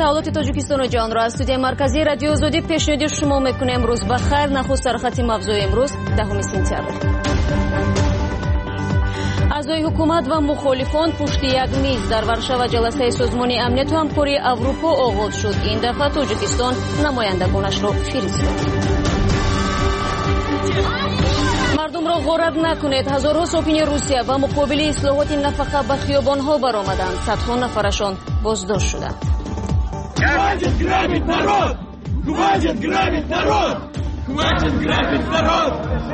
تحولات تاجیکستان و جهان را از استودیوی مرکزی رادیو آزادی پیشنهاد شما میکنیم. امروز بخیر. نخست سرخط موضوع امروز 10 سپتامبر. اعضای حکومت و مخالفان پشت یک میز در ورشو جلسه سازمان امنیت و همکاری اروپا آغاز شد. این دفعه تاجیکستان نمایندگانش را فرستاد. مردم را غارت نکنید. هزارها ساکن روسیه و مقابل اصلاحات نفقه به خیابانها برآمدند. صدها نفرشان بازداشت شدند. Хватит грабить народ! Хватит грабить народ! Хватит грабить народ!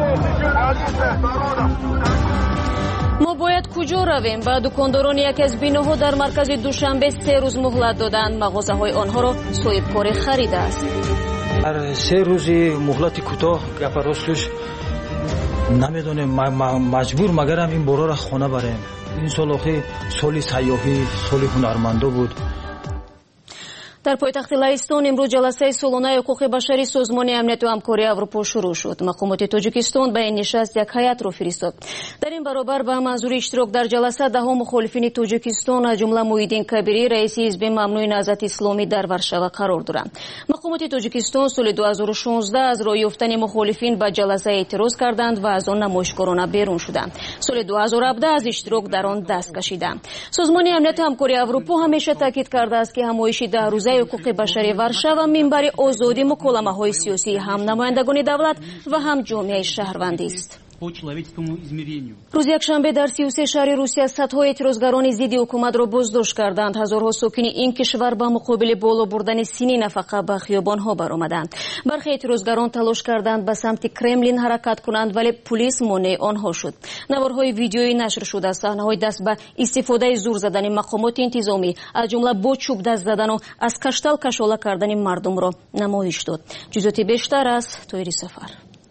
ما باید کجا رویم؟ به دکانداران یکی از بیناها در مرکز دوشنبه 3 روز مهلت دادند. مغازه‌های آنها را صاحبکار خریده است. در 3 روز مهلت کوتاه گپ راستش نمیدونیم مجبور مگرم این بارا را خانه بریم. این سال آخه سال سیاحی، سال هنرمندا بود. در پایتخت لهستان امروز جلسه سالانه حقوق بشری سازمان امنیت و همکاری اروپا شروع شد. مقامات تاجیکستان به این نشست یک هیئت را فرستاد. در این برابر به منظور اشتراک در جلسه 10 مخالفین تاجیکستان از جمله موحدین کبیری رئیس حزب ممنوع نهضت اسلامی در ورشو قرار دارند. مقامات تاجیکستان سال 2016 از راه یافتن مخالفین به جلسه اعتراض کردند و از آن نمایشگرانه بیرون شدند. سال 2017 از اشتراک در آن دست کشیدند. سازمان امنیت و همکاری اروپا همیشه تاکید کرده است که همایش 10 روزه حقوق بشری ورشو منبر آزادی مکالمه‌های سیاسی هم نمایندگان دولت و هم جامعه شهروندی است. روز یکشنبه در 33 شهر روسیه صدها اعتراضگران ضد حکومت را بازداشت کردند. هزارها ساکن این کشور به مقابل بالا بردن سینی نفقه به خیابان‌ها برآمدند. برخی اعتراضگران تلاش کردند به سمت کرملین حرکت کنند ولی پلیس مانع آنها شد. نوارهای ویدیویی نشر شده است. صحنه‌های دست به استفاده زور زدن مقامات انتظامی از جمله با چوب دست زدن و از کشتل کشاله کردن مردم را نمایش داد. جزئیات بیشتر از تویری سفر.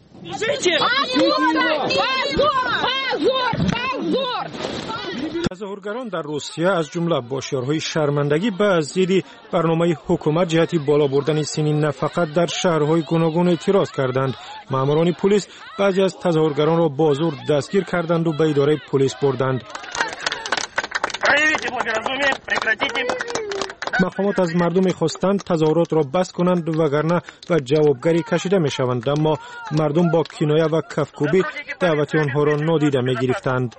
تظاهرگران در روسیه از جمله با شعارهای شرمندگی به ضد برنامه حکومت جهت بالا بردن سین نفقه در شهرهای گوناگون اعتراض کردند. ماموران پلیس بعضی از تظاهرگران را با زور دستگیر کردند و به اداره پلیس بردند. مقامات از مردم خواستند تظاهرات را بس کنند وگرنه و جوابگری کشیده می شوند، اما مردم با کنایه و کفکوبی دعوت آنها را نادیده می گرفتند.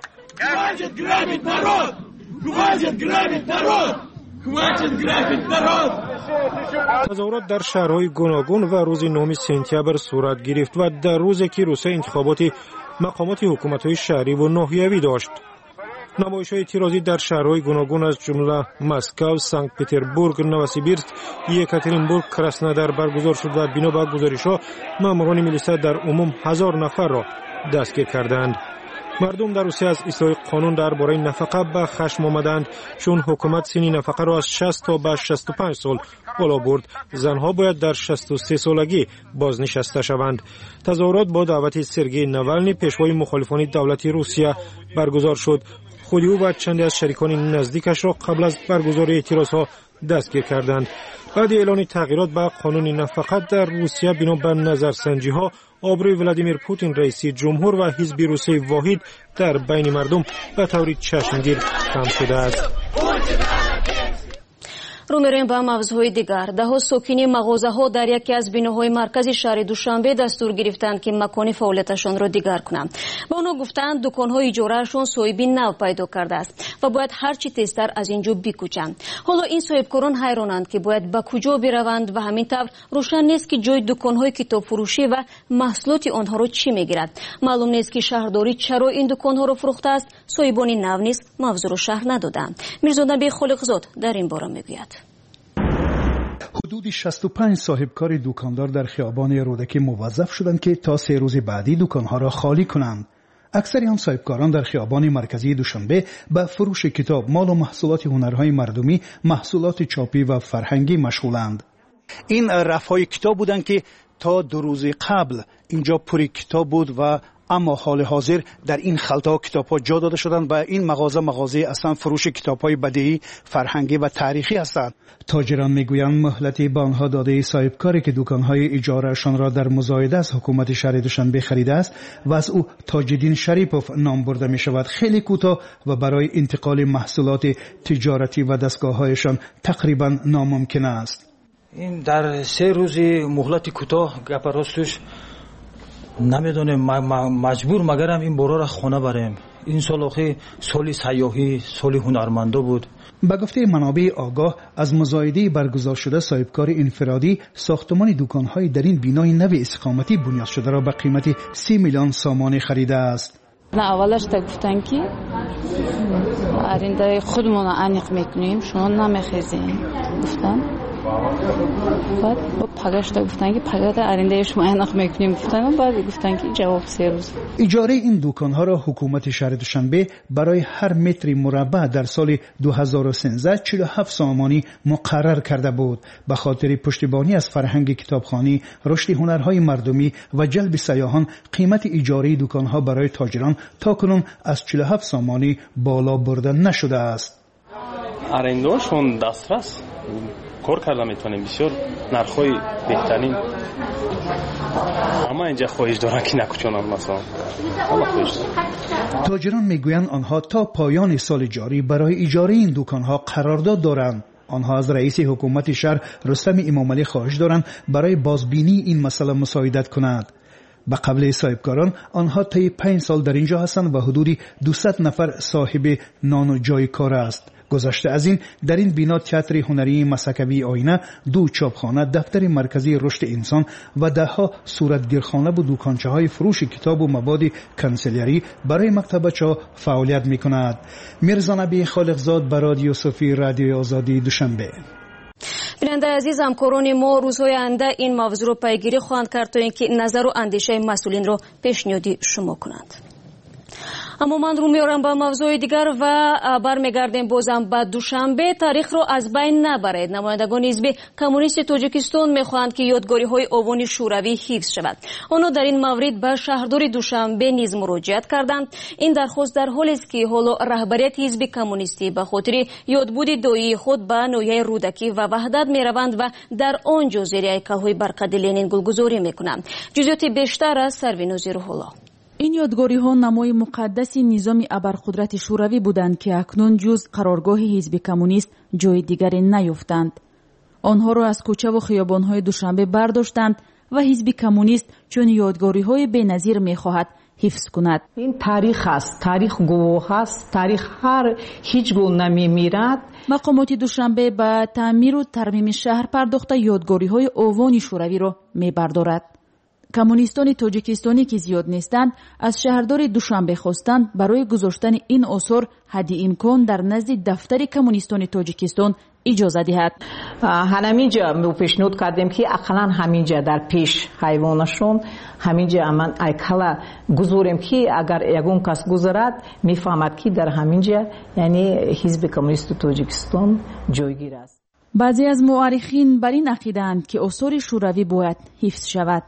تظاهرات در شهرهای گوناگون و روز 9 سپتامبر صورت گرفت و در روزی که روسیه انتخابات مقامات حکومت‌های شهری و ناحیوی داشت. نمایش‌های اعتراضی در شهرهای گوناگون از جمله مسکو، سنت پتربورگ، نوسیبیرسک، یکاترینبورگ، کراسنودار برگزار شد و بنا به گزارش‌ها ماموران میلیسا در عموم 1000 نفر را دستگیر کردند. مردم در روسیه از اصلاح قانون درباره نفقه به خشم آمدند چون حکومت سن نفقه را از 60 تا به 65 سال بالا برد. زنها باید در 63 سالگی بازنشسته شوند. تظاهرات با دعوت سرگئی ناولنی پیشوای مخالفان دولتی روسیه برگزار شد. خود او و چندی از شریکان نزدیکش را قبل از برگزاری اعتراضها دستگیر کردند. بعد اعلان تغییرات به قانون نفقه در روسیه بنا به نظرسنجی‌ها آبروی ولادیمیر پوتین رئیس جمهور و حزب روسیه واحد در بین مردم به طور چشمگیر کم شده است. رو میریم به موضوعهای دیگر. ده ساکن مغازه‌ها در یکی از بیناهای مرکز شهر دوشنبه دستور گرفتند که مکان فعالیتشان را دیگر کنند. با آنها گفتند دکان‌های اجاره‌شان صاحبی نو پیدا کرده است و باید هر چی تیزتر از اینجا بکوچند. حالا این صاحبکاران حیرانند که باید به کجا بروند و همین طور روشن نیست که جای دکان‌های کتاب فروشی و محصولات آنها را چی میگیرد. معلوم نیست که شهرداری چرا این دکان‌ها را فروخته است. صاحبان نو نیز موضوع را شرح ندادند. میرزا نبی خالقزاد در این باره میگوید. حدود 65 صاحبکار دکاندار در خیابان رودکی موظف شدند که تا 3 روز بعدی دکانها را خالی کنند. اکثر آن صاحبکاران در خیابان مرکزی دوشنبه به فروش کتاب، مال و محصولات هنرهای مردمی، محصولات چاپی و فرهنگی مشغولند. این رفهای کتاب بودند که تا 2 روز قبل اینجا پر کتاب بود و اما حال حاضر در این خلطه کتاب‌ها جا داده شدند و این مغازه اصلا فروش کتاب‌های بدیهی، فرهنگی و تاریخی هستند. تاجران میگویند مهلتی به آنها داده صاحبکاری که دکان‌های اجاره‌شان را در مزایده از حکومت شهر دوشنبه خریده است و از او تاج‌الدین شریپوف نام برده می‌شود خیلی کوتاه و برای انتقال محصولات تجارتی و دستگاه‌هایشان تقریبا ناممکن است. این در 3 روزی مهلت کوتاه گپ راستش نمیدونم مجبور مگرم این بورا را خانه بریم. این سال آخه سال سیاحی، سال هنرمندا بود. به گفته منابع آگاه از مزایده برگزار شده صاحبکار انفرادی ساختمان دکان‌های در این بینای نو استقامتی بنیاد شده را به قیمت 30 میلیون سامانه خریده است. نه اولش تا گفتن که آرنده خودمون انیق میکنیم شما نمیخیزین گفتن بعد پگاش تا گفتن که پگاه آرنده شما انیق میکنیم گفتن بعد گفتن که جواب 3 روز. اجاره این دکان‌ها را حکومت شهر دوشنبه برای هر متر مربع در سال 2013 47 سامانی مقرر کرده بود. به خاطر پشتیبانی از فرهنگ کتابخوانی، رشد هنرهای مردمی و جلب سیاحان قیمت اجاره دکان‌ها برای تاجران تاکنون از 47 سامانی بالا برده نشده است. آرنده‌شون دسترس کار کرده میتونیم بسیار نرخ‌های بهترین اما اینجا خواهش دارن که نکوچونن مثلا اما خواهش دارن. تاجران میگویند آنها تا پایان سال جاری برای اجاره این دکان‌ها قرارداد دارند. آنها از رئیس حکومت شهر رستم امامعلی خواهش دارند برای بازبینی این مسئله مساعدت کند. به قبل صاحبکاران آنها طی 5 سال در اینجا هستند و حدود 200 نفر صاحب نان و جای کار است. گذشته از این در این بنا تئاتر هنری مسکوی آینه، 2 چاپخانه، دفتر مرکزی رشد انسان و دهها صورتگیرخانه و دکانچه‌های فروش کتاب و مواد کنسلیری برای مکتبچه‌ها فعالیت می‌کند. میرزا نبی خالقزاد برای رادیو صوفی رادیو آزادی دوشنبه. بیننده عزیز، همکاران ما روزهای آینده این موضوع رو پیگیری خواهند کرد تا اینکه نظر و اندیشه مسئولین رو پیشنهادی شما کنند. اما من رو میارم به موضوع دیگر و برمیگردیم بازم به دوشنبه. تاریخ رو از بین نبرید. نمایندگان حزب کمونیست تاجیکستان میخواهند که یادگاری های آوان شوروی حفظ شود. آنها در این مورد به شهردار دوشنبه نیز مراجعت کردند. این درخواست در حالی است که حالا رهبریت حزب کمونیستی به خاطر یادبود دایی خود به نوحه رودکی و وحدت میروند و در آنجا زیر هیکل‌های برقد لنین گلگذاری میکنند. جزئیات بیشتر از سروینوز روح‌الله. این یادگاری‌ها نمای مقدس نظام ابرقدرت شوروی بودند که اکنون جز قرارگاه حزب کمونیست جای دیگری نیافتند. آنها را از کوچه و خیابان‌های دوشنبه برداشتند و حزب کمونیست چون یادگاری‌های بی‌نظیر می‌خواهد حفظ کند. این تاریخ است، تاریخ گواه است، تاریخ هیچ گونه نمی‌میرد. مقامات دوشنبه به تعمیر و ترمیم شهر پرداخته یادگاری‌های آوان شوروی را می‌بردارد. کمونیستان تاجیکستانی که زیاد نیستند از شهردار دوشنبه خواستند برای گذاشتن این آثار حد امکان در نزد دفتر کمونیستان تاجیکستان اجازه دهد. همینجا پیشنهاد کردیم که اقلا همینجا در پیش حیوانشون همینجا امان ایکلا گذاریم که اگر یگون کس گذارد میفهمد که در همینجا یعنی حزب کمونیست تاجیکستان جایگیر است. بعضی از مورخین بر این عقیده‌اند که آثار شوروی باید حفظ شود.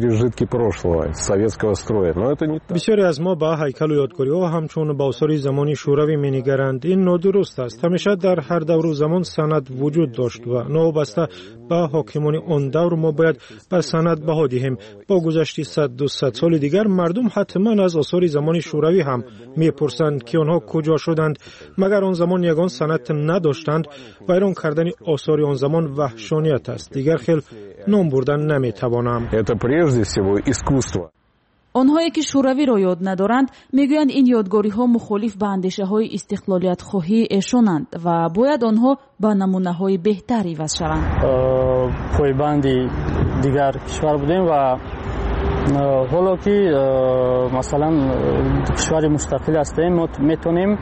بسیاری از ما به هیکل و یادگاری‌ها همچون به آثار زمانی شوروی می‌نگرند. این نادرست است. همیشه در هر دور و زمان سند وجود داشت و نوابسته به حاکمان آن دور ما باید به سند بها دهیم. با گذشت 100-200 سال دیگر مردم حتما از آثار زمان شوروی هم می‌پرسند که آنها کجا شدند. مگر آن زمان یگان سند نداشتند؟ ویران کردن آثار آن زمان وحشانیت است. دیگر خیلی نام بردن نمیتوانم. آنهایی که شوروی را یاد ندارند میگویند این یادگاری‌ها مخالف به اندیشه‌های استقلالیت خواهی ایشانند و باید آنها به نمونه‌های بهتری عوض شوند. پایبندی دیگر کشور بودیم و حالا که مثلا کشور مستقل هستیم میتونیم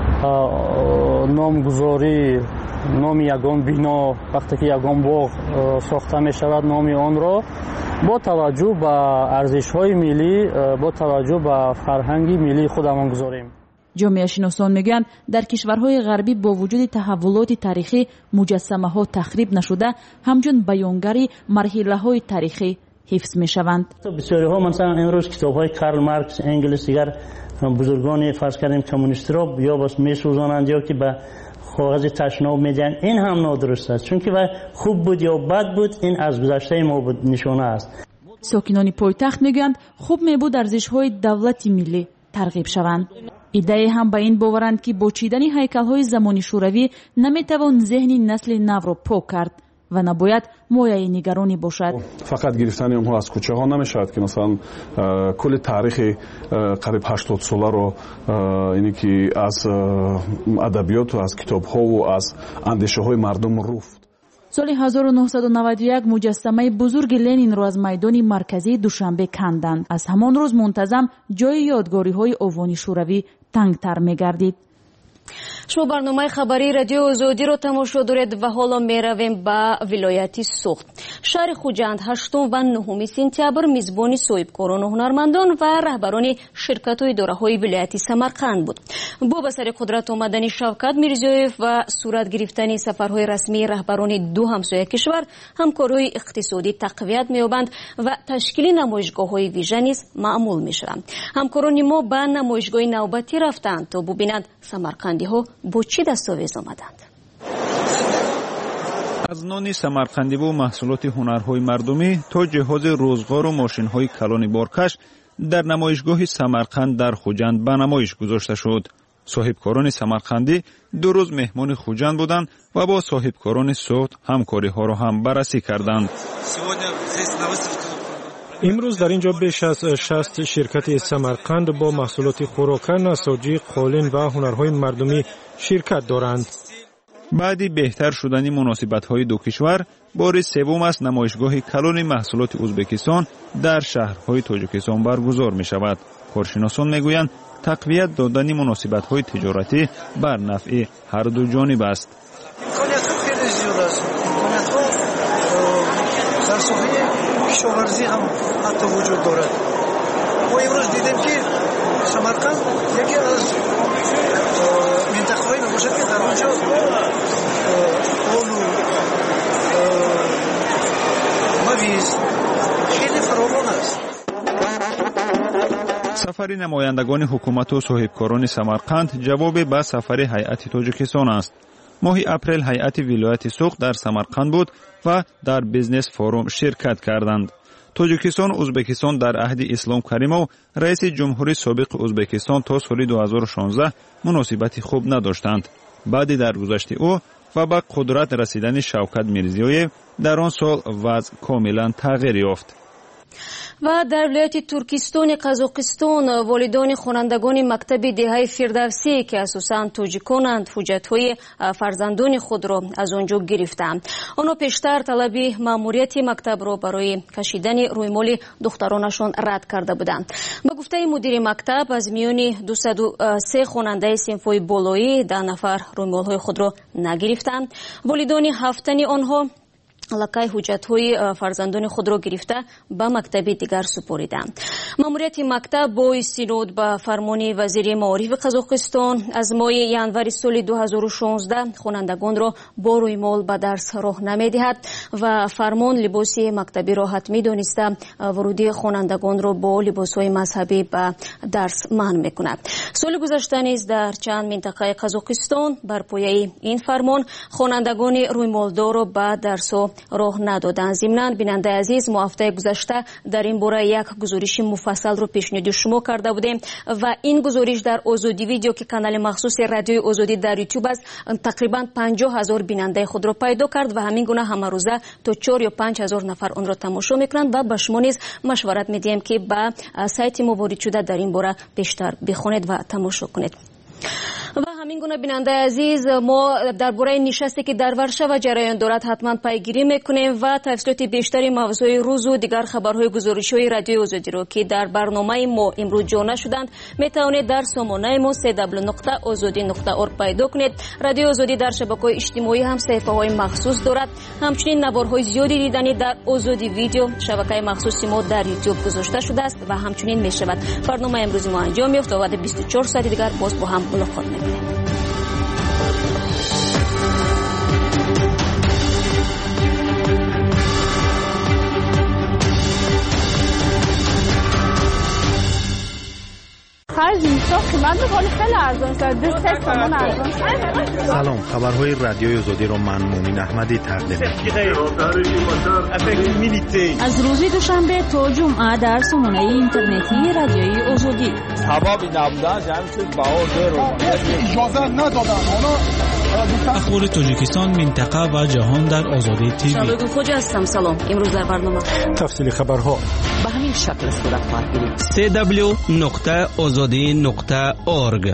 نامگذاری نام یگان بنا وقتی که یگان باغ ساخته می شود نام آن را با توجه به ارزش‌های ملی با توجه به فرهنگ ملی خودمان گذاریم. جامعه شناسان میگویند در کشورهای غربی با وجود تحولات تاریخی مجسمه‌ها تخریب نشده همچون بیانگری مرحله‌های تاریخی حفظ می شوند. بسیاری ها مثلا امروز کتاب های کارل مارکس، انگلس، دیگر بزرگان فرض کردیم کمونیست را یا بس می سوزانند یا که به کاغذ تشناب میدن. این هم نادرست است، چون که خوب بود یا بد بود این از گذشته ما بود، نشانه است. ساکنان پایتخت میگویند خوب می بود ارزش‌های دولت ملی ترغیب شوند. ایده هم به این باورند که با چیدن هیکل‌های زمانی شوروی نمیتوان ذهن نسل نو را پاک کرد و نباید مایه نگرانی باشد. فقط گرفتن اونها از کوچه ها نمیشود که مثلا کل تاریخ قریب 80 ساله رو اینی که از ادبیات و از کتاب ها و از اندیشه های مردم رفت. سال 1991 مجسمه بزرگ لنین را از میدان مرکزی دوشنبه کندند. از همان روز منتظم جای یادگاری های اوانی شوروی تنگتر می‌گردید. شما برنامه خبری رادیو آزادی رو تماشا دارید و حالا میرویم به ولایت سوخت. شهر خوجند 8 و 9 سپتامبر میزبان صاحبکاران و هنرمندان و رهبران شرکت و اداره های ولایت سمرقند بود. با به سر قدرت آمدن شوکت میرزیویف و صورت گرفتن سفرهای رسمی رهبران دو همسایه کشور، همکاری اقتصادی تقویت می‌یابند و تشکیل نمایشگاه‌های ویژه نیز معمول می‌شوند. همکاران ما به نمایشگاه نوبتی رفتند تا ببینند سمرقندی ها با چی دستاویز آمدند. از نان سمرقندی و محصولات هنرهای مردمی تا جهاز روزگار و ماشین‌های کلان بارکش در نمایشگاه سمرقند در خوجند به نمایش گذاشته شد. صاحبکاران سمرقندی 2 روز مهمان خوجند بودند و با صاحبکاران سوخت همکاری‌ها را هم بررسی کردند. امروز در اینجا بیش از 60 شرکت سمرقند با محصولات خوراکه، نساجی، قالین و هنرهای مردمی شرکت دارند. بعد بهتر شدن مناسبت‌های دو کشور، بار سوم است نمایشگاه کلان محصولات ازبکستان در شهرهای تاجیکستان برگزار می‌شود. کارشناسان می‌گویند تقویت دادن مناسبت‌های تجارتی بر نفع هر دو جانب است. کشاورزی هم حتی وجود دارد. ما امروز دیدیم که سمرقند یکی از منطقه‌هایی میباشد که در اونجا آلو، مویز خیلی فراوان است. سفر نمایندگان حکومت و صاحبکاران سمرقند جواب به سفر هیئت تاجیکستان است. ماه اپریل هیئت ولایت سوخت در سمرقند بود و در بیزنس فوروم شرکت کردند. تاجیکستان و ازبکستان در عهد اسلام کریمov رئیس جمهوری سابق ازبکستان تا سال 2016 مناسبت خوب نداشتند. بعد درگذشت او و به قدرت رسیدن شوکت میرزیویف در آن سال وضع کاملا تغییر یافت. و در ولایت ترکستان قزاقستان والدان خوانندگان مکتب دهه فردوسی که اساساً تاجیکانند حجت‌های فرزندان خود را از آنجا گرفتند. آنها پیشتر طلب مأموریت مکتب را برای کشیدن رویمال دخترانشان رد کرده بودند. با گفته مدیر مکتب از میان 203 خواننده صنف‌های بالایی 10 نفر رویمال‌های خود را نگرفتند. والدان 7 تن آنها لکای حجت‌های فرزندان خود را گرفته به مکتب دیگر سپردند. ماموریت مکتب با استناد به فرمان وزیر معارف قزاقستان از ماه ژانویه سال 2016 خوانندگان را با رویمال به درس راه نمی‌دهد و فرمان لباس مکتبی را حتمی دانسته ورودی خوانندگان را با لباس‌های مذهبی به درس منع می‌کند. سال گذشته نیز در چند منطقه قزاقستان بر پایه این فرمان خوانندگان رویمالدار را به درس راه ندادند. ضمناً بیننده عزیز ما هفته گذشته در این باره یک گزارش مفصل رو پیشنهاد شما کرده بودیم و این گزارش در آزادی ویدیو که کانال مخصوص رادیو آزادی در یوتیوب است تقریبا 50,000 بیننده خود را پیدا کرد و همین گونه همه روزه تا 4 یا 5,000 نفر آن را تماشا میکنند و به شما نیز مشورت میدیم که به سایت ما وارد شده در این باره بیشتر بخونید و تماشا کنید. و همین گونه بیننده عزیز ما درباره نشستی که در ورشوا جریان دارد حتما پیگیری میکنیم و تفصیلات بیشتری موضوع روز و دیگر خبرهای گزارش‌های رادیو آزادی رو که در برنامه ما امروز جا نشدند میتوانید در سامانه ما www.azadi.org پیدا کنید. رادیو آزادی در شبکه‌های اجتماعی هم صفحه‌های مخصوص دارد. همچنین نوارهای زیادی دیدنی در آزادی ویدیو شبکه مخصوص ما در یوتیوب گذاشته شده است و همچنین میشود. برنامه امروز ما انجام یافت و بعد 24 ساعت دیگر باز با هم ملاقات می‌کنیم. خرج میشه قیمت ولی خیلی ارزان شده 2 تومان ارزان. سلام، خبرهای رادیوی آزادی رو من مومین احمدی تقدیم می‌کنم. از روز دوشنبه تا جمعه در سامانه اینترنتی رادیوی آزادی. سبب نبودن جمعش باور اجازه ندادن. اخبار تاجیکستان، منطقه و جهان در آزادی تیوی. شبگون خوجا هستم. سلام. امروز در برنامه تفصیل خبرها به همین شکل صورت خواهد گرفت. www.azadi.org.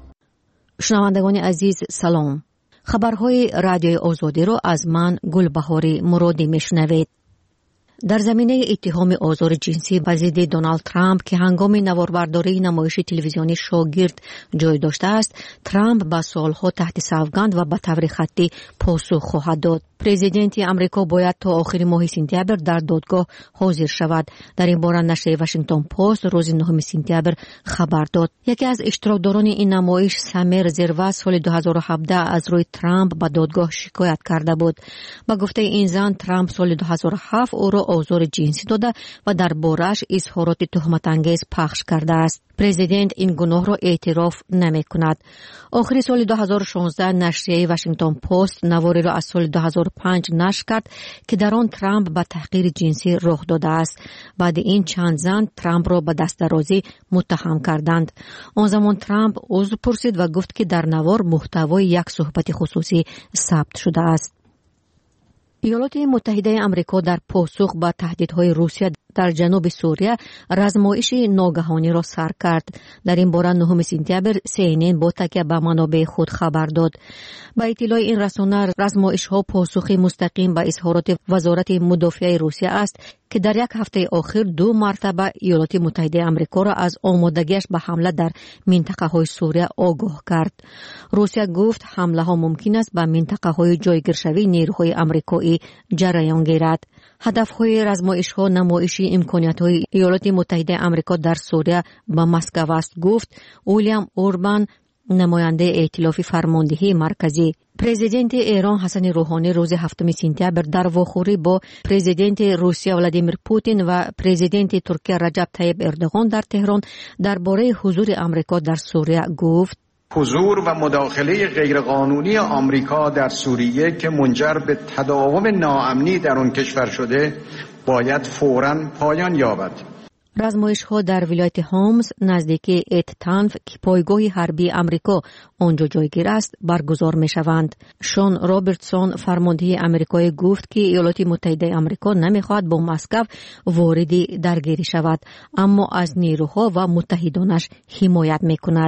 شنوندگان عزیز سلام. خبرهای رادیوی آزادی رو از من گلبهاری مرادی میشنوید. در زمینه اتهام آزار جنسی بر ضد دونالد ترامپ که هنگام نواربرداری نمایش تلویزیونی شاگرد جای داشته است، ترامپ با سوالها تحت سوگند و به طور خطی پاسخ خواهد داد. پرزیدنت امریکا باید تا آخر ماه سپتامبر در دادگاه حاضر شود. در این باره نشریه واشنگتن پست روز 9 سپتامبر خبر داد. یکی از اشتراکداران این نمایش، سمیر زروا، سال 2017 از روی ترامپ به دادگاه شکایت کرده بود. با گفته این زن، ترامپ سال 2007 او را آزار جنسی داده و در بارش اظهارات تهمت‌انگیز پخش کرده است. پرزیدنت این گناه را اعتراف نمی کند. آخر سال 2016 نشریه واشنگتن پست نواری را از سال 2005 نشر کرد که در آن ترامپ به تحقیر جنسی رخ داده است. بعد این چند زن ترامپ را به دست‌درازی متهم کردند. آن زمان ترامپ عذر پرسید و گفت که در نوار محتوای یک صحبت خصوصی ثبت شده است. ایالات متحده آمریکا در پاسخ به تهدیدهای روسیه در جنوب سوریه رزمایش ناگهانی را سر کرد. در این باره 9 سپتامبر CNN با تکیه به منابع خود خبر داد. با اطلاع این رسانه، رزمایش‌ها پاسخ مستقیم به اظهارات وزارت مدافع روسیه است که در یک هفته اخیر 2 مرتبه ایالات متحده آمریکا را از آمادگیش به حمله در منطقه‌های سوریه آگاه کرد. روسیه گفت حمله‌ها ممکن است به منطقه‌های جایگیرشوی نیروهای آمریکایی جریان گیرد. هدف‌های رزمایش‌ها نمایش امکانیت‌های ایالات متحده آمریکا در سوریه به مسکو است، گفت ویلیام اوربان، نماینده ائتلاف فرماندهی مرکزی. پرزیدنت ایران حسن روحانی روز 7 سپتامبر در واخوری با پرزیدنت روسیه ولادیمیر پوتین و پرزیدنت ترکیه رجب طیب اردوغان در تهران درباره حضور آمریکا در سوریه گفت: حضور و مداخله غیرقانونی آمریکا در سوریه که منجر به تداوم ناامنی در آن کشور شده باید فوراً پایان یابد. رزمایش‌ها در ولایت هومز نزدیک ایت تنف که پایگاه حربی آمریکا آنجا جایگیر است برگزار می‌شوند. شون رابرتسون، فرمانده آمریکایی، گفت که ایالات متحده آمریکا نمی‌خواهد با مسکو وارد درگیری شود، اما از نیروها و متحدانش حمایت می‌کند.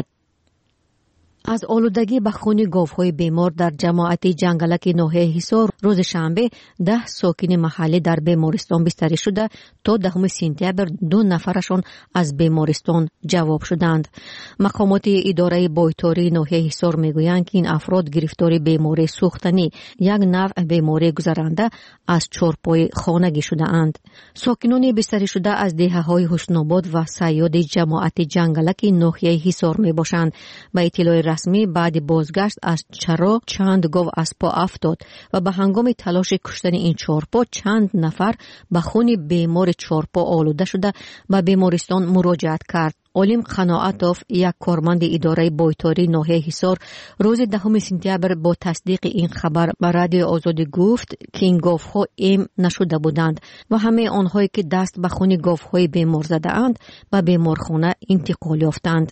از آلودگی به خون گاوهای بیمار در جماعت جنگلک ناحیه حصار روز شنبه 10 ساکن محلی در بیمارستان بستری شده تا 10 سپتامبر 2 نفرشان از بیمارستان جواب شدند. مقامات اداره بایطاری ناحیه حصار میگویند که این افراد گرفتار بیماری سوختنی، یک نوع بیماری گذرنده از چارپای خانگی شده اند. ساکنان بستری شده از دهه‌های حسن‌آباد و صیاد جماعت جنگلک ناحیه حصار میباشند. با اطلاع رسمی بعد بازگشت از چرا چند گاو از پا افتاد و به هنگام تلاش کشتن این چارپا چند نفر به خون بیمار چارپا آلوده شده به بیمارستان مراجعت کرد. علیم قناعتوف، یک کارمند اداره بایطاری ناحیه حصار، روز 10 سپتامبر با تصدیق این خبر به رادیو آزادی گفت که این گاوها ایم نشده بودند و همه آنهایی که دست به خون گاوهای بیمار زده اند به بیمارخانه انتقال یافتند.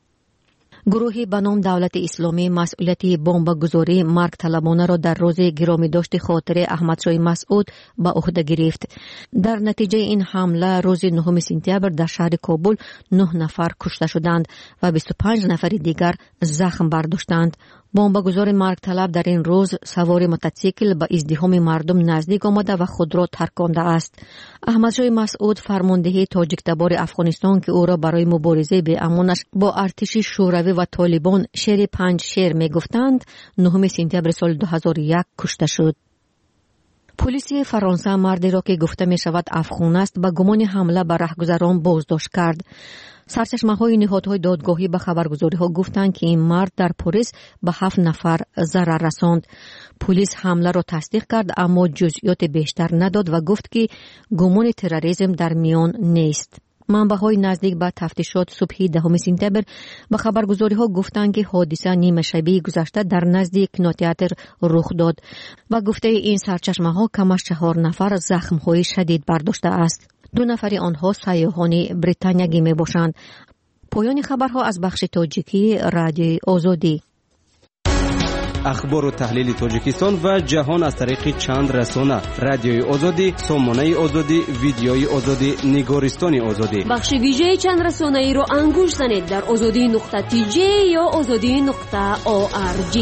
گروهی به نام دولت اسلامی مسئولیت بمبگذاری مرگ طلبانه را در روز گرامی داشت خاطره احمدشاه مسعود به عهده گرفت. در نتیجه این حمله روز 9 سپتامبر در شهر کابل 9 نفر کشته شدند و 25 نفر دیگر زخم برداشتند. بمبگذار مرگ طلب در این روز سوار موتورسیکل به ازدحام مردم نزدیک آمده و خود را ترکانده است. احمدشاه مسعود، فرمانده تاجیکتبار افغانستان که او را برای مبارزه به امانش با ارتش شوروی و طالبان شیر 5 شیر می گفتند، 9 سپتامبر سال 2001 کشته شد. پلیس فرانسه مردی را که گفته می شود افغان است به گمان حمله به رهگذران بازداشت کرد. سرچشمه‌های نهادهای دادگاهی به خبرگزاری‌ها گفتند که این مرد در پاریس به 7 نفر ضرر رساند. پلیس حمله را تصدیق کرد اما جزئیات بیشتر نداد و گفت که گمان تروریسم در میان نیست. منبع‌های نزدیک به تفتیشات صبح 10 سپتامبر به خبرگزاری‌ها گفتند که حادثه نیمه شبی گذشته در نزدیک کینوتئاتر رخ داد و گفته این سرچشمه‌ها کم از 4 نفر زخم‌های شدید برداشته است. 2 نفر آنها سیاحان بریتانیایی میباشند. پایان خبرها از بخش تاجیکی رادیوی آزادی. اخبار و تحلیل تاجیکستان و جهان از طریق چند رسانه: رادیوی آزادی، سامانه آزادی، ویدیوی آزادی، نگارستان آزادی. بخش ویژه چند رسانه ای رو انگوش زنید در azadi.tj یا azadi.org.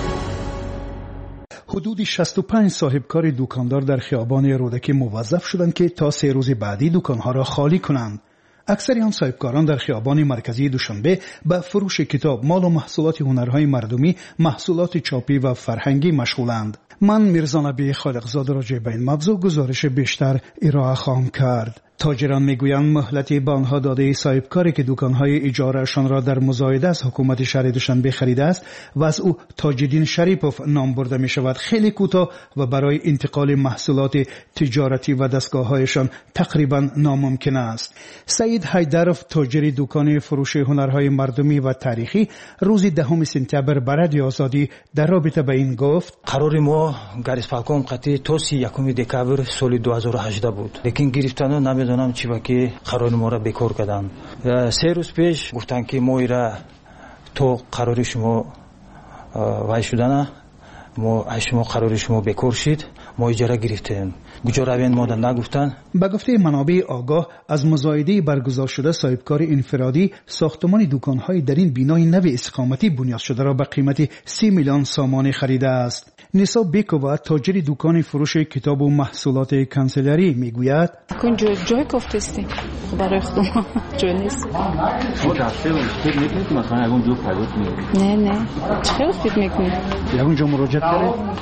حدود 65 صاحبکار دکاندار در خیابان رودکی موظف شدند که تا 3 روز بعدی دکانها را خالی کنند. اکثر آن صاحبکاران در خیابان مرکزی دوشنبه به فروش کتاب، مال و محصولات هنرهای مردمی، محصولات چاپی و فرهنگی مشغولند. من میرزا نبی خالقزاد راجع به این موضوع گزارش بیشتر ارائه خواهم کرد. تاجران میگویند مهلتی به آنها داده صاحبکاری که دکانهای اجارهشان را در مزایده از حکومت شهر دوشنبه خریده است و از او تاج‌الدین شریپوف نام برده می شود خیلی کوتاه و برای انتقال محصولات تجارتی و دستگاه‌هایشان تقریبا ناممکن است. سعید حیدرов تاجر دکان فروش هنرهای مردمی و تاریخی روز 10 سپتامبر برای آزادی در رابطه با این گفت: قرار ما گریسپالکوم قطعی تا 31 دکامبر سال 2018 بود، لیکن گرفتن نمیدونم چی که قرار ما را بکار کردن. 3 روز پیش گفتن که ما ایرا تو قرار شما وای شدن، ما شما قرار شما بکار شید، ما اجاره گرفتیم. کجا روین ما نگفتن. به گفته منابع آگاه از مزایده برگزار شده صاحبکار انفرادی ساختمان دکان‌های در این بینای نو استقامتی بنیاد شده را به قیمت 30 میلیون سامانی خریده است. نیسا بیکووا تاجر دکان فروش کتاب و محصولات کانسلری میگوید: جای گفتستی برای خودم جای نیست. شما در فیلم فکر میکنید که مثلا اون جو پیدا کنید؟ نه چه فکر میکنید؟ اونجا مراجعه کردید؟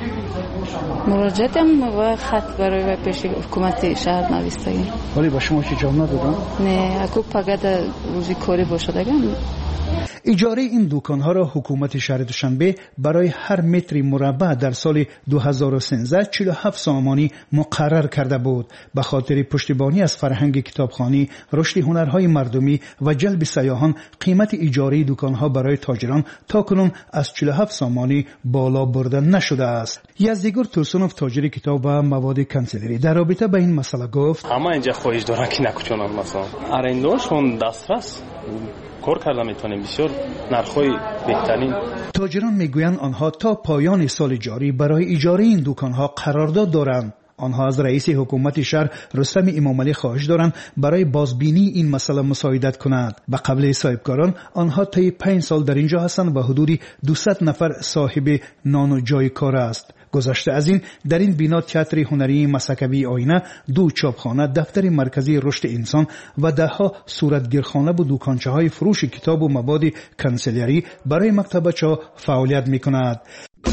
مراجعتم و خط برای پیش حکومت شهر نوشتگی. ولی با شما چه جواب ندادن؟ نه اگه فقط روزی کاری باشد اگر اجاره این دکان‌ها را حکومت شهر دوشنبه برای هر متر مربع در سال 2013 47 سامانی مقرر کرده بود. به خاطر پشتیبانی از فرهنگ کتابخوانی، رشد هنرهای مردمی و جلب سیاحان، قیمت اجاره دکان‌ها برای تاجران تاکنون از 47 سامانی بالا برده نشده است. یزدیگور تورسونوف تاجر کتاب و مواد کانسلری در رابطه با این مسئله گفت: همه اینجا خواهش دارن که نکوچونن، مثلا ارنده‌شون دسترس کار کرده میتونیم بسیار نرخ‌های بهترین. تاجران میگویند آنها تا پایان سال جاری برای اجاره این دکان‌ها قرارداد دارند. آنها از رئیس حکومت شهر رستم امامعلی خواهش دارند برای بازبینی این مسئله مساعدت کند. به قبل صاحبکاران آنها طی 5 سال در اینجا هستند و حدود 200 نفر صاحب نان و جای کار است. گذشته از این در این بنا تئاتر هنری مسکوی آینه، 2 چاپخانه، دفتر مرکزی رشد انسان و 10 صورتگیرخانه و دکانچه‌های فروش کتاب و مواد کانسلری برای مکتبچه‌ها فعالیت می‌کند.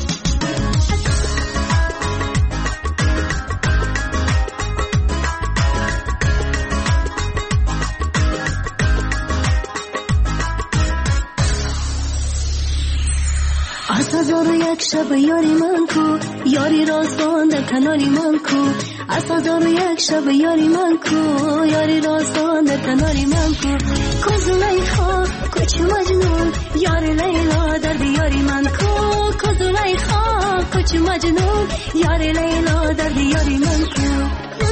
از 1001 شب یاری من کو، یاری راستان در کناری من کو. از 1001 شب یاری من کو، یاری راستان در کناری من کو. کوز لیخا کوچ مجنون، یاری لیلا در دیاری من کو. کوز لیخا کوچ مجنون، یاری لیلا در دیاری من کو.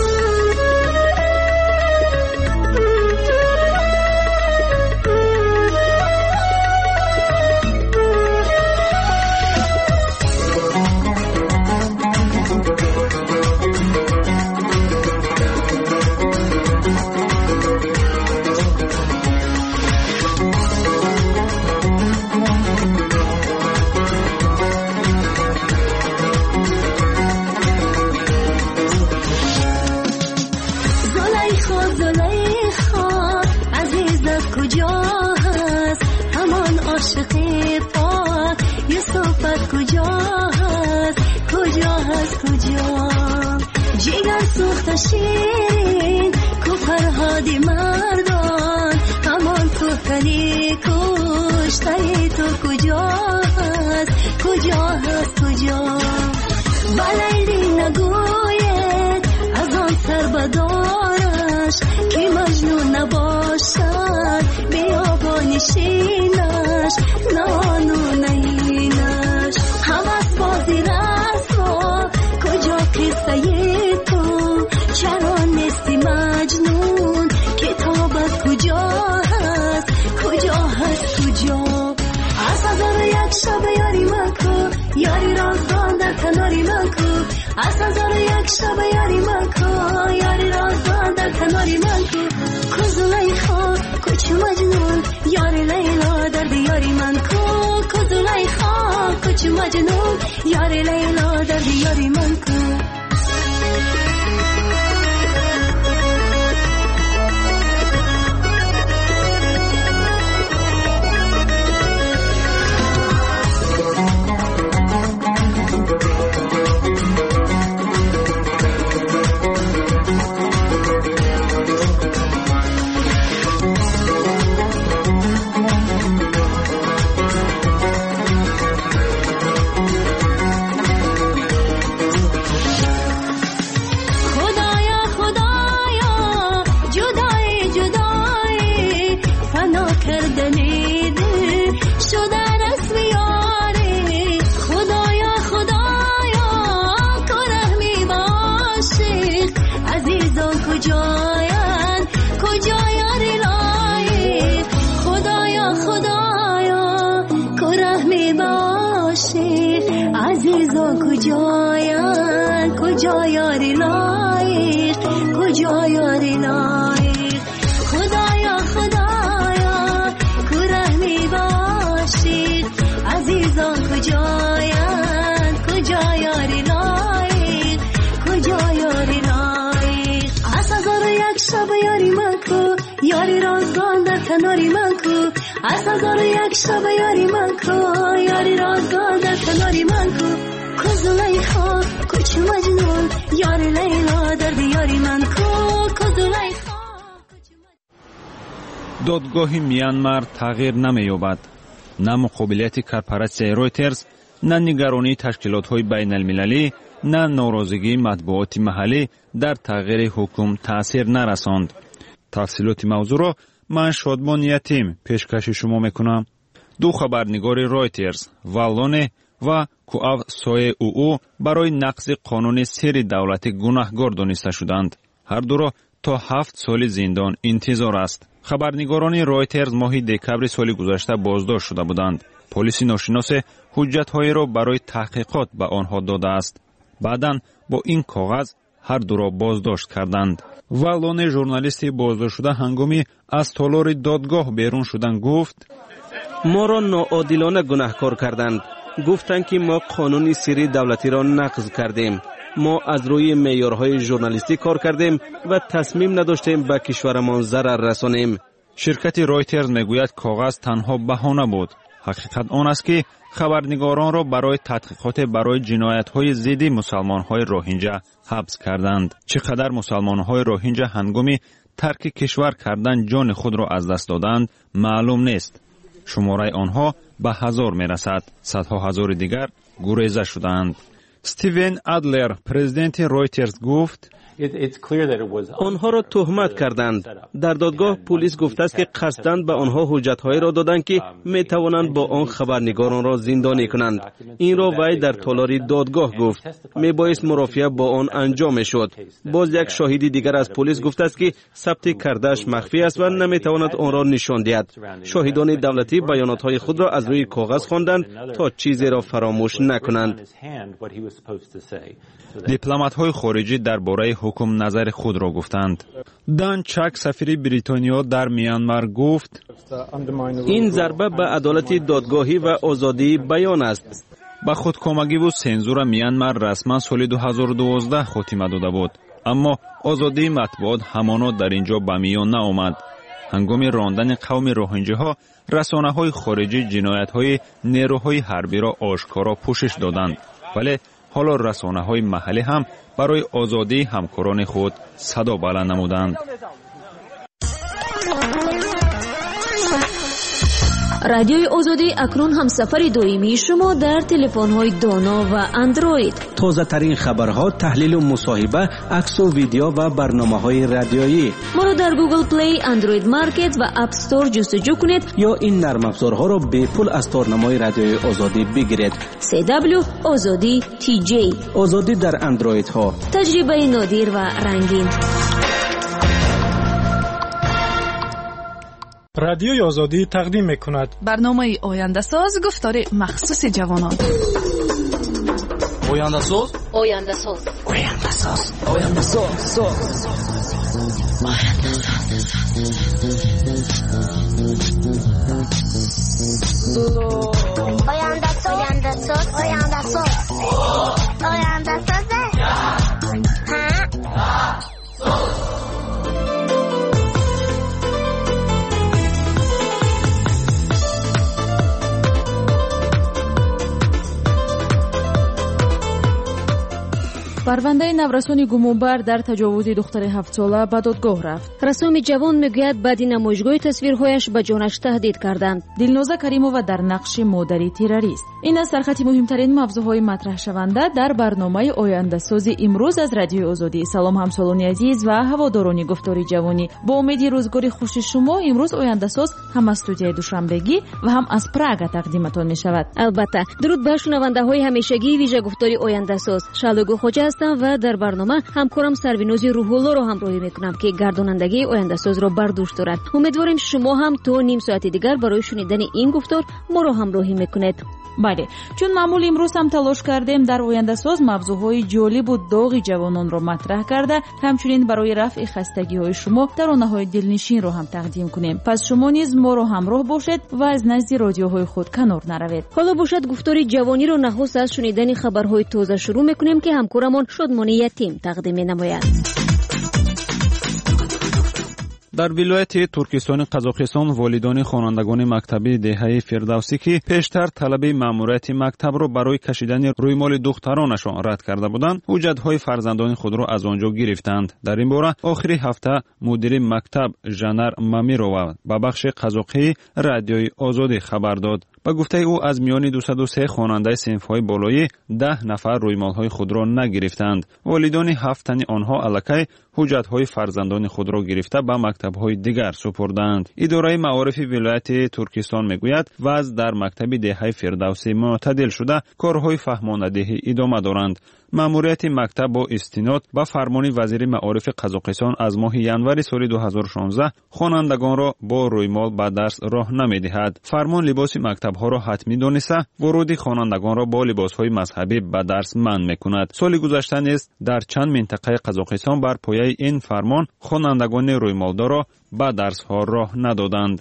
شیرین کو فرهادی مردان، همان تو کنی کشتای تو کجا هست، کجا هست کجا. بلیلی نگوید از آن سر بدارش که مجنون نباید باشد بیابان شینش نانو نینش همت بازی رسوا کجا قصه تو چرا نیستی مجنون کتابت کجا هست کجا از 1001 شب یاری من کو یاری رازان در کناری من کو از 1001 شب یاری من کو یاری رازان در کناری من کو زلیخا کوچ مجنون یاری لیلا در دیاری من کو زلیخا کوچ مجنون یاری لیلا در دیاری من کو کجا یاری لایق کجا یاری لایق خدایا کرهمی باشید عزیزان کجا یاری لایق کجا یاری لایق از 1001 شب یاری من کو یاری رازان در کناری من کو از 1001 شب یاری من کو یاری رازان در کناری من کو زلیخا کوچ مجنون یار لیلا در دیاری من کو زلیخا. دادگاه میانمار تغییر نمی‌یابد. نه مقابلیت کارپوراسیای رویترز، نه نگرانی تشکیلات‌های بین‌المللی، نه ناراضگی مطبوعات محلی در تغییر حکم تأثیر نرساند. تفصیلات موضوع را من شادمان یتیم پیشکش شما میکنم. دو خبرنگار رویترز، والونه و کوآو سوی او برای نقض قانون سری دولتی گناهکار دانسته شدند. هر دو را تا 7 سال زندان انتظار است. خبرنگاران رویترز ماه دکبر سال گذشته بازداشت شده بودند. پلیس ناشناس حجت‌های را برای تحقیقات به آنها داده است. بعداً با این کاغذ هر دو را بازداشت کردند. والون ژورنالیست بازداشت شده هنگامی از تالار دادگاه بیرون شدن گفت: ما را ناعادلانه گناهکار کردند. گفتند که ما قانون سری دولتی را نقض کردیم. ما از روی معیارهای ژورنالیستی کار کردیم و تصمیم نداشتیم به کشورمان ضرر رسانیم. شرکت رویترز میگوید کاغذ تنها بهانه بود. حقیقت آن است که خبرنگاران را برای تحقیقات برای جنایت‌های ضد مسلمان‌های روهینجا حبس کردند. چقدر مسلمان‌های روهینجا هنگامی ترک کشور کردن جان خود را از دست دادند معلوم نیست. شماره آنها به 1000 میرسد. صدها هزار دیگر گریزه شدند. استیون ادلر پرزیدنت رویترز گفت: آنها را تهمت کردند. در دادگاه پلیس گفته است که قصداً به آنها حجت‌هایی را دادند که می‌توانند با آن خبرنگاران را زندانی کنند. این را وی در تالار دادگاه گفت. میبایست مرافعه با آن انجام می‌شد. باز یک شاهدی دیگر از پلیس گفته است که ثبت کرده‌اش مخفی است و نمی‌تواند آن را نشان دهد. شاهدان دولتی بیانات‌های خود را از روی کاغذ خواندند تا چیزی را فراموش نکنند. دیپلمات‌های خارجی درباره حکم نظر خود را گفتند. دان چاک سفیر بریتانیا در میانمار گفت: این ضربه به عدالت دادگاهی و آزادی بیان است. با خودکامگی و سنزور میانمار رسما سال 2012 خاتمه داده بود، اما آزادی مطبوعات همانا در اینجا به میان نآمد. هنگام راندن قوم روهینجاها رسانه‌های خارجی جنایت‌های نیروهای حربی را آشکارا پوشش دادند، ولی حالا رسانه‌های محلی هم برای آزادی همکاران خود صدا بلند نمودند. رادیوی آزادی اکنون هم سفر دائمی شما در تلفن‌های دانا و اندروید. تازه ترین خبرها، تحلیل و مصاحبه، عکس و ویدیو و برنامه‌های رادیویی. ما را در گوگل پلی، اندروید مارکت و اپ استور جستجو کنید یا این نرم افزارها را به پول از تورنمای رادیوی آزادی بگیرید. CW آزادی TJ. آزادی در اندروید ها. تجربه نادر و رنگین. رادیوی آزادی تقدیم می‌کند برنامه آینده ساز، گفتار مخصوص جوانان. آینده ساز، آینده ساز، آینده ساز، آینده ساز، آینده ساز، آینده ساز، آینده ساز، آینده ساز. پرونده نورسان گمانبر در تجاوز دختر 7 ساله به دادگاه رفت. رسام جوان میگوید بعد نمایشگاه تصویرهایش به جانش تهدید کردند. دلنازه کریمووا در نقش مادری تروریست. این از سرخط مهمترین موضوعهای مطرح شونده در برنامه آینده ساز امروز از رادیوی آزادی. سلام همسالان عزیز و هواداران گفتار جوانی. با امید روزگاری خوش شما امروز آینده ساز هم از استودیوی دوشنبگی و هم از پراگ تقدیمتان می شود. البته درود بر شنونده های همیشگی ویژه گفتاری آینده ساز. شالوگو خوجا و در برنامه همکارم سروینوز روح‌الله رو همراهی میکنم که گردانندگی آینده ساز رو بر دوش دارد. امیدواریم شما هم تا نیم ساعت دیگر برای شنیدن این گفتار ما رو همراهی میکنید. بله، چون معمول امروز هم تلاش کردیم در آینده ساز موضوعهای جالب و داغ جوانان رو مطرح کرده، همچنین برای رفع خستگی‌های شما ترانه‌های دلنشین رو هم تقدیم کنیم. پس شما نیز ما رو همراه باشید و از نزد رادیوهای خود کنار نروید. حالا باشد گفتاری جوانی رو نخست از شنیدن خبرهای تازه شروع میکنیم که همکارمون شادمانی یتیم تقدیم نماید. در ولایت ترکستان قزاقستان والدان خوانندگان مکتبی دهه فردوسی که پیشتر طلب ماموریت مکتب را برای کشیدن رویمال دخترانشان رد کرده بودند، حجت‌های فرزندان خود را از آنجا گرفتند. در این باره آخری هفته مدیر مکتب ژانر مامیرова به بخش قزاقی رادیوی آزادی خبر داد. با گفته او از میان 203 خواننده صنف‌های بالایی 10 نفر رویمال‌های خود را نگرفتند. والدان 7 تن آنها الکی حجت‌های فرزندان خود را گرفته به مکتب‌های دیگر سپردند. اداره معارف ولایت ترکستان میگوید وضع در مکتب دهه فردوسی معتدل شده، کارهای فهماندهی ادامه دارند. ماموریت مکتب با استناد به فرمان وزیر معارف قزاقستان از ماه ینوری سال 2016 خوانندگان را با رویمال به درس راه نمی‌دهد. فرمان لباس مکتب‌ها را حتمی دانسته، ورود خوانندگان را با لباس‌های مذهبی به درس منع می‌کند. سال گذشته نیز در چند منطقه قزاقستان بر پایه این فرمان خوانندگان رویمالدار را به درس‌ها راه ندادند.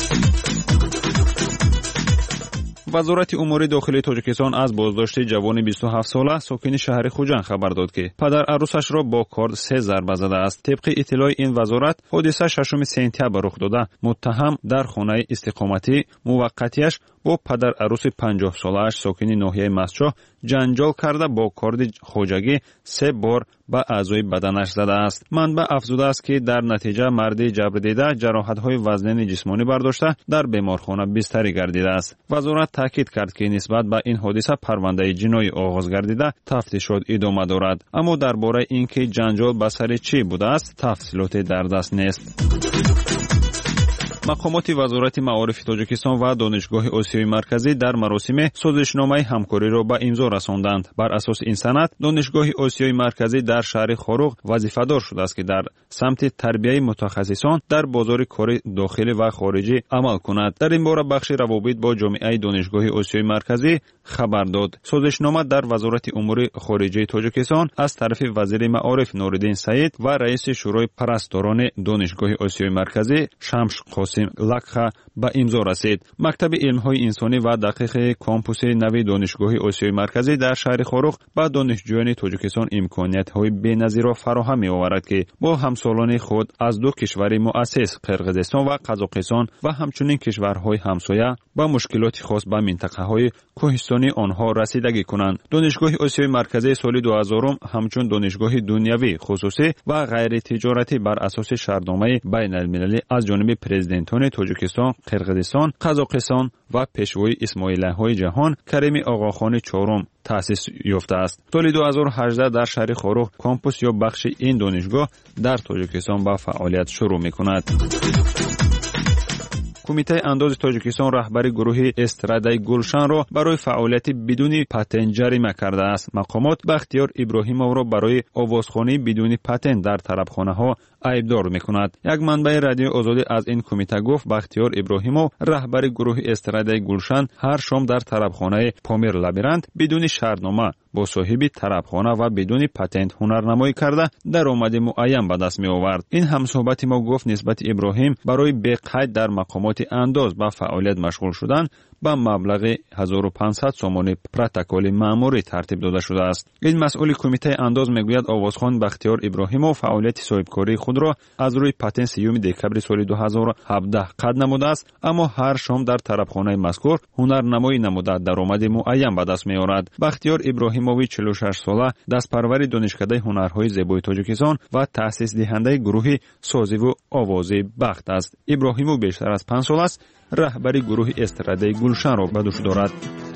وزارت امور داخلی تاجیکستان از بازداشت جوان 27 ساله ساکن شهر خوجند خبر داد که پدر عروسش را با کارد 3 ضربه زده است. طبق اطلاع این وزارت حادثه 6 سپتامبر رخ داده. متهم در خانه استقامتی موقتیش با پدر عروس 50 ساله‌اش ساکن ناحیه مسجد جنجال کرده با کارد خوجگی 3 بار به اعضای بدنش زده است. منبع افزوده است که در نتیجه مرد جبردیده جراحت‌های وزنین جسمانی برداشته در بیمارخانه بستری گردیده است. وزارت تاکید کرد که نسبت به این حادثه پرونده جنایی آغاز گردیده تفتیشات ادامه دارد، اما درباره اینکه جنجال به سر چی بوده است تفصیلاتی در دست نیست. مقامات وزارت معارف تاجیکستان و دانشگاه آسیای مرکزی در مراسم سازشنامه همکاری را به امضا رساندند. بر اساس این سند دانشگاه آسیای مرکزی در شهر خاروق وظیفه‌دار شده است که در سمت تربیت متخصصان در بازار کار داخلی و خارجی عمل کند. در این باره بخش روابط با جامعه دانشگاه آسیای مرکزی خبر داد. سازشنامه در وزارت امور خارجه تاجیکستان از طرف وزیر معارف نوردین سعید و رئیس شورای پرستاران دانشگاه آسیای مرکزی شمش قاسم لکخا به امضا رسید. مکتب علم‌های انسانی و دقیق کامپوس نوی دانشگاه آسیای مرکزی در شهر خاروق به دانشجویان تاجیکستان امکانیت‌های بی‌نظیر را فراهم می‌آورد که با همسالان خود از دو کشور مؤسس قرقیزستان و قزاقستان و همچنین کشورهای همسایه با مشکلات خاص به منطقه‌های کوهستانی آنها رسیدگی کنند. دانشگاه آسیای مرکزی سال 2000 همچون دانشگاه دنیوی خصوصی و غیر تجارتی بر اساس شرطنامه بین‌المللی از جانب پرزیدنت پرزیدنتان تاجیکستان، قرقیزستان، قزاقستان و پیشوای اسماعیلی‌های جهان کریم آقاخان چهارم تأسیس یافته است. سال 2018 در شهر خاروخ کامپوس یا بخش این دانشگاه در تاجیکستان به فعالیت شروع می‌کند. کمیته انداز تاجیکستان رهبری گروه استرادای گلشن را برای فعالیت بدون پتنت جریمه کرده است. مقامات بختیار ابراهیمov را برای آوازخوانی بدون پتنت در طربخانه‌ها عیبدار می‌کند. یک منبع رادیو آزادی از این کمیته گفت بختیار ابراهیمov رهبر گروه استرادای گلشن هر شام در طربخانه پامیر لابیرنت بدون شرطنامه با صاحب طربخانه و بدون پتنت هنرنمایی کرده درآمد معین به دست می‌آورد. این همصحبت ما گفت نسبت ابراهیم برای بی‌قید در مقامات انداز به فعالیت مشغول شدن با مبلغ 1500 سومانی پروتکل مأموری ترتیب داده شده است. این مسئول کمیته انداز میگوید آوازخوان بختیار ابراهیمov فعالیت صاحبکاری خود را از روی پتنت 3 دکبر سال 2017 قطع نموده است، اما هر شام در طربخانه مذکور هنرنمایی نموده درآمد معین به دست می‌آورد. بختیار ابراهیموی 46 ساله دستپرور دانشکده هنرهای زیبای تاجیکستان و تأسیس دهنده گروه سازی و آوازی بخت است. ابراهیمو بیشتر از 5 سال است رهبری گروه استرادای گلشن را به دوش دارد.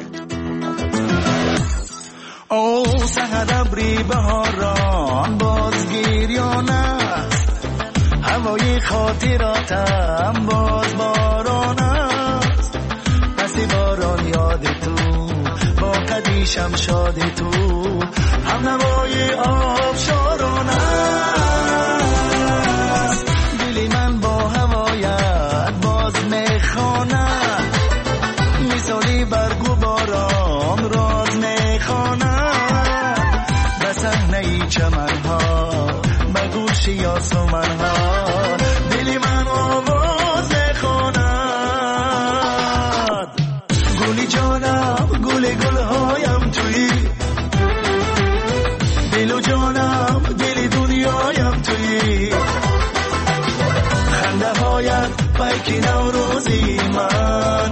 او سحر ابری بهاران بازگیریان است، هوای خاطراتم باز باران است، پس باران یاد تو با قدیشم شاد تو هم نوای آبشاران است، دلی من با هوایت باز میخواند، مثالی برگو باران راز میخواند، به صحنه چمنها به گوشی آسمانها دلی من آواز میخواند. گلی جانم گل گلهایم تویی، دل و جانم دل دنیایم تویی، خنده هایت پیک نوروزی من،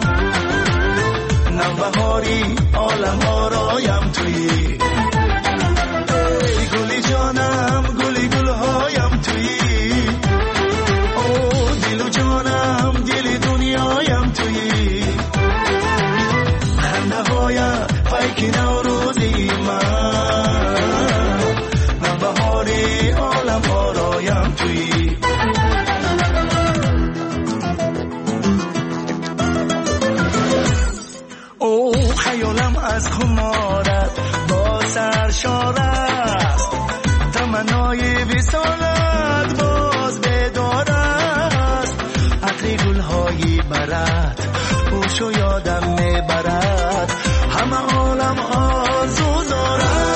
نوبهاری عالم آرایم تویی، گلی جانم گلی گلهایم تویی، او دل و جانم دل دنیایم تویی، خنده هایت پیک نوروزی من، نوبهاری عالم آرایم تویی. او خیالم از خمارت با سرشار است، تمنای وصالت باز بیدار است، عطر گلهایی برد خوش و یادم میبرد، همه عالم آرزوزار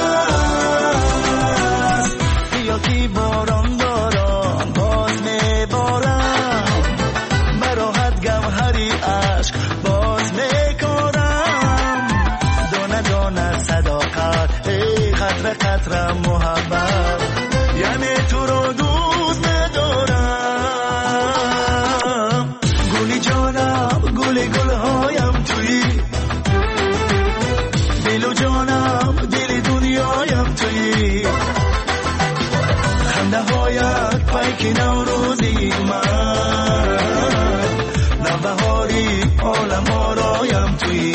است، یا کی باران داران باز میبارم، براحت گوهری عشق باز میکارم، دانه دانه صداقت قطره قطره محبت، یعنی تو رو دوست ندارم. گلی جانم گلی گلهایم تویی، دل و جانم دل دنیایم تویی، خنده هایت پیک نوروزی من، نوبهاری عالم آرایم تویی،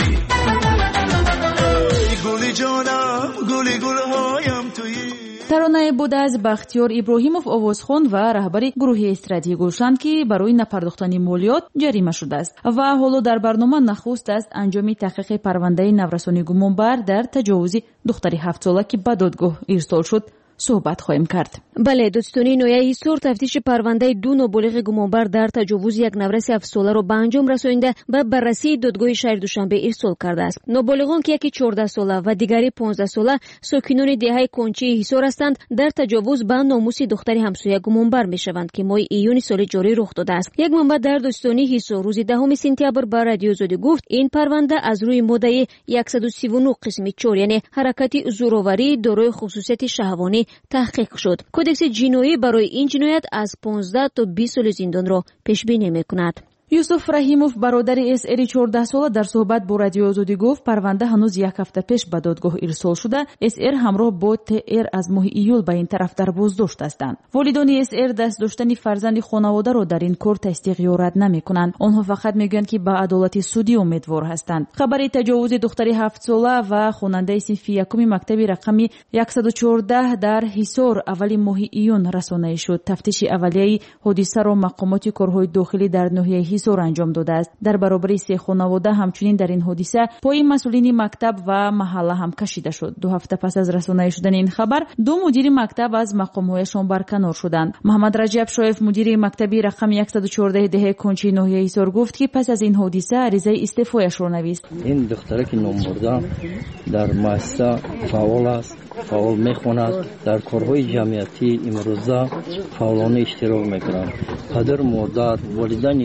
گلی جانم گلی گلهایم تویی. ترانه بود از بختیار ابراهیمov آوازخوان و رهبری گروه استرادای گلشن که برای نپرداختن مالیات جریمه شده است و حالا در برنامه نخست است انجام تحقیق پرونده نورسانی گمانبر در تجاوز دختری 7 ساله که به دادگاه ارسال شد صحبت خواهیم کرد. بله دوستانی، نویه ایسور تفتیش پرونده 2 نابالغ گمانبر در تجاوز یک نورس 7 ساله را به انجام رسانیده به بررسی دادگاه شهر دوشنبه ارسال کرده است. نابالغان که یکی 14 ساله و دیگری 15 ساله ساکنان دهه کنچی ایسور هستند در تجاوز به ناموس دختری همسایه گمانبر میشوند که ماه ایون سال جاری رخ داده است. یک منبع در دوستانی ایسور روز 10 سپتامبر به رادیو آزادی گفت این پرونده از روی ماده 139 قسم 4 یعنی حرکت زورآوری دارای خصوصیت شهوانی تحقیق شد. کدکس جنایی برای این جنایت از 15 تا 20 سال زندان را پیش بینی می‌کند. یوسف رحیموف برادر SR 14 ساله در صحبت با رادیو آزادی گفت پرونده هنوز یک هفته پیش به دادگاه ارسال شده. SR همراه با TR از ماه ایول به این طرف در بازداشت هستند. والدان SR دست داشتن فرزند خانواده را در این کار تصدیق یا رد نمی‌کنند. آنها فقط میگویند که به عدالت سودی امیدوار هستند. خبر تجاوز دختر 7 ساله و خواننده صنف یکم مکتب رقم 114 در حصار اول ماه ایون رسانه‌ای شد. تفتیش اولیه حادثه را مقامات کارهای داخلی در ناحیه حصار انجام داده است. در برابر سه خانواده همچنین در این حادثه پای مسئولین مکتب و محله هم کشیده شد. 2 هفته پس از رسانه‌ای شدن این خبر 2 مدیر مکتب از مقام‌هایشان برکنار شدند. محمد رجب شایف مدیر مکتبی رقم 114 ده کنچی ناحیه حصار گفت که پس از این حادثه عریضه استعفایش را نوشت. این دختره که نام برده در مؤسسه فعال است، فعال میخواند، در کارهای جمعیتی امروزه فعالانه اشتراک میکنند. پدر مادر والدین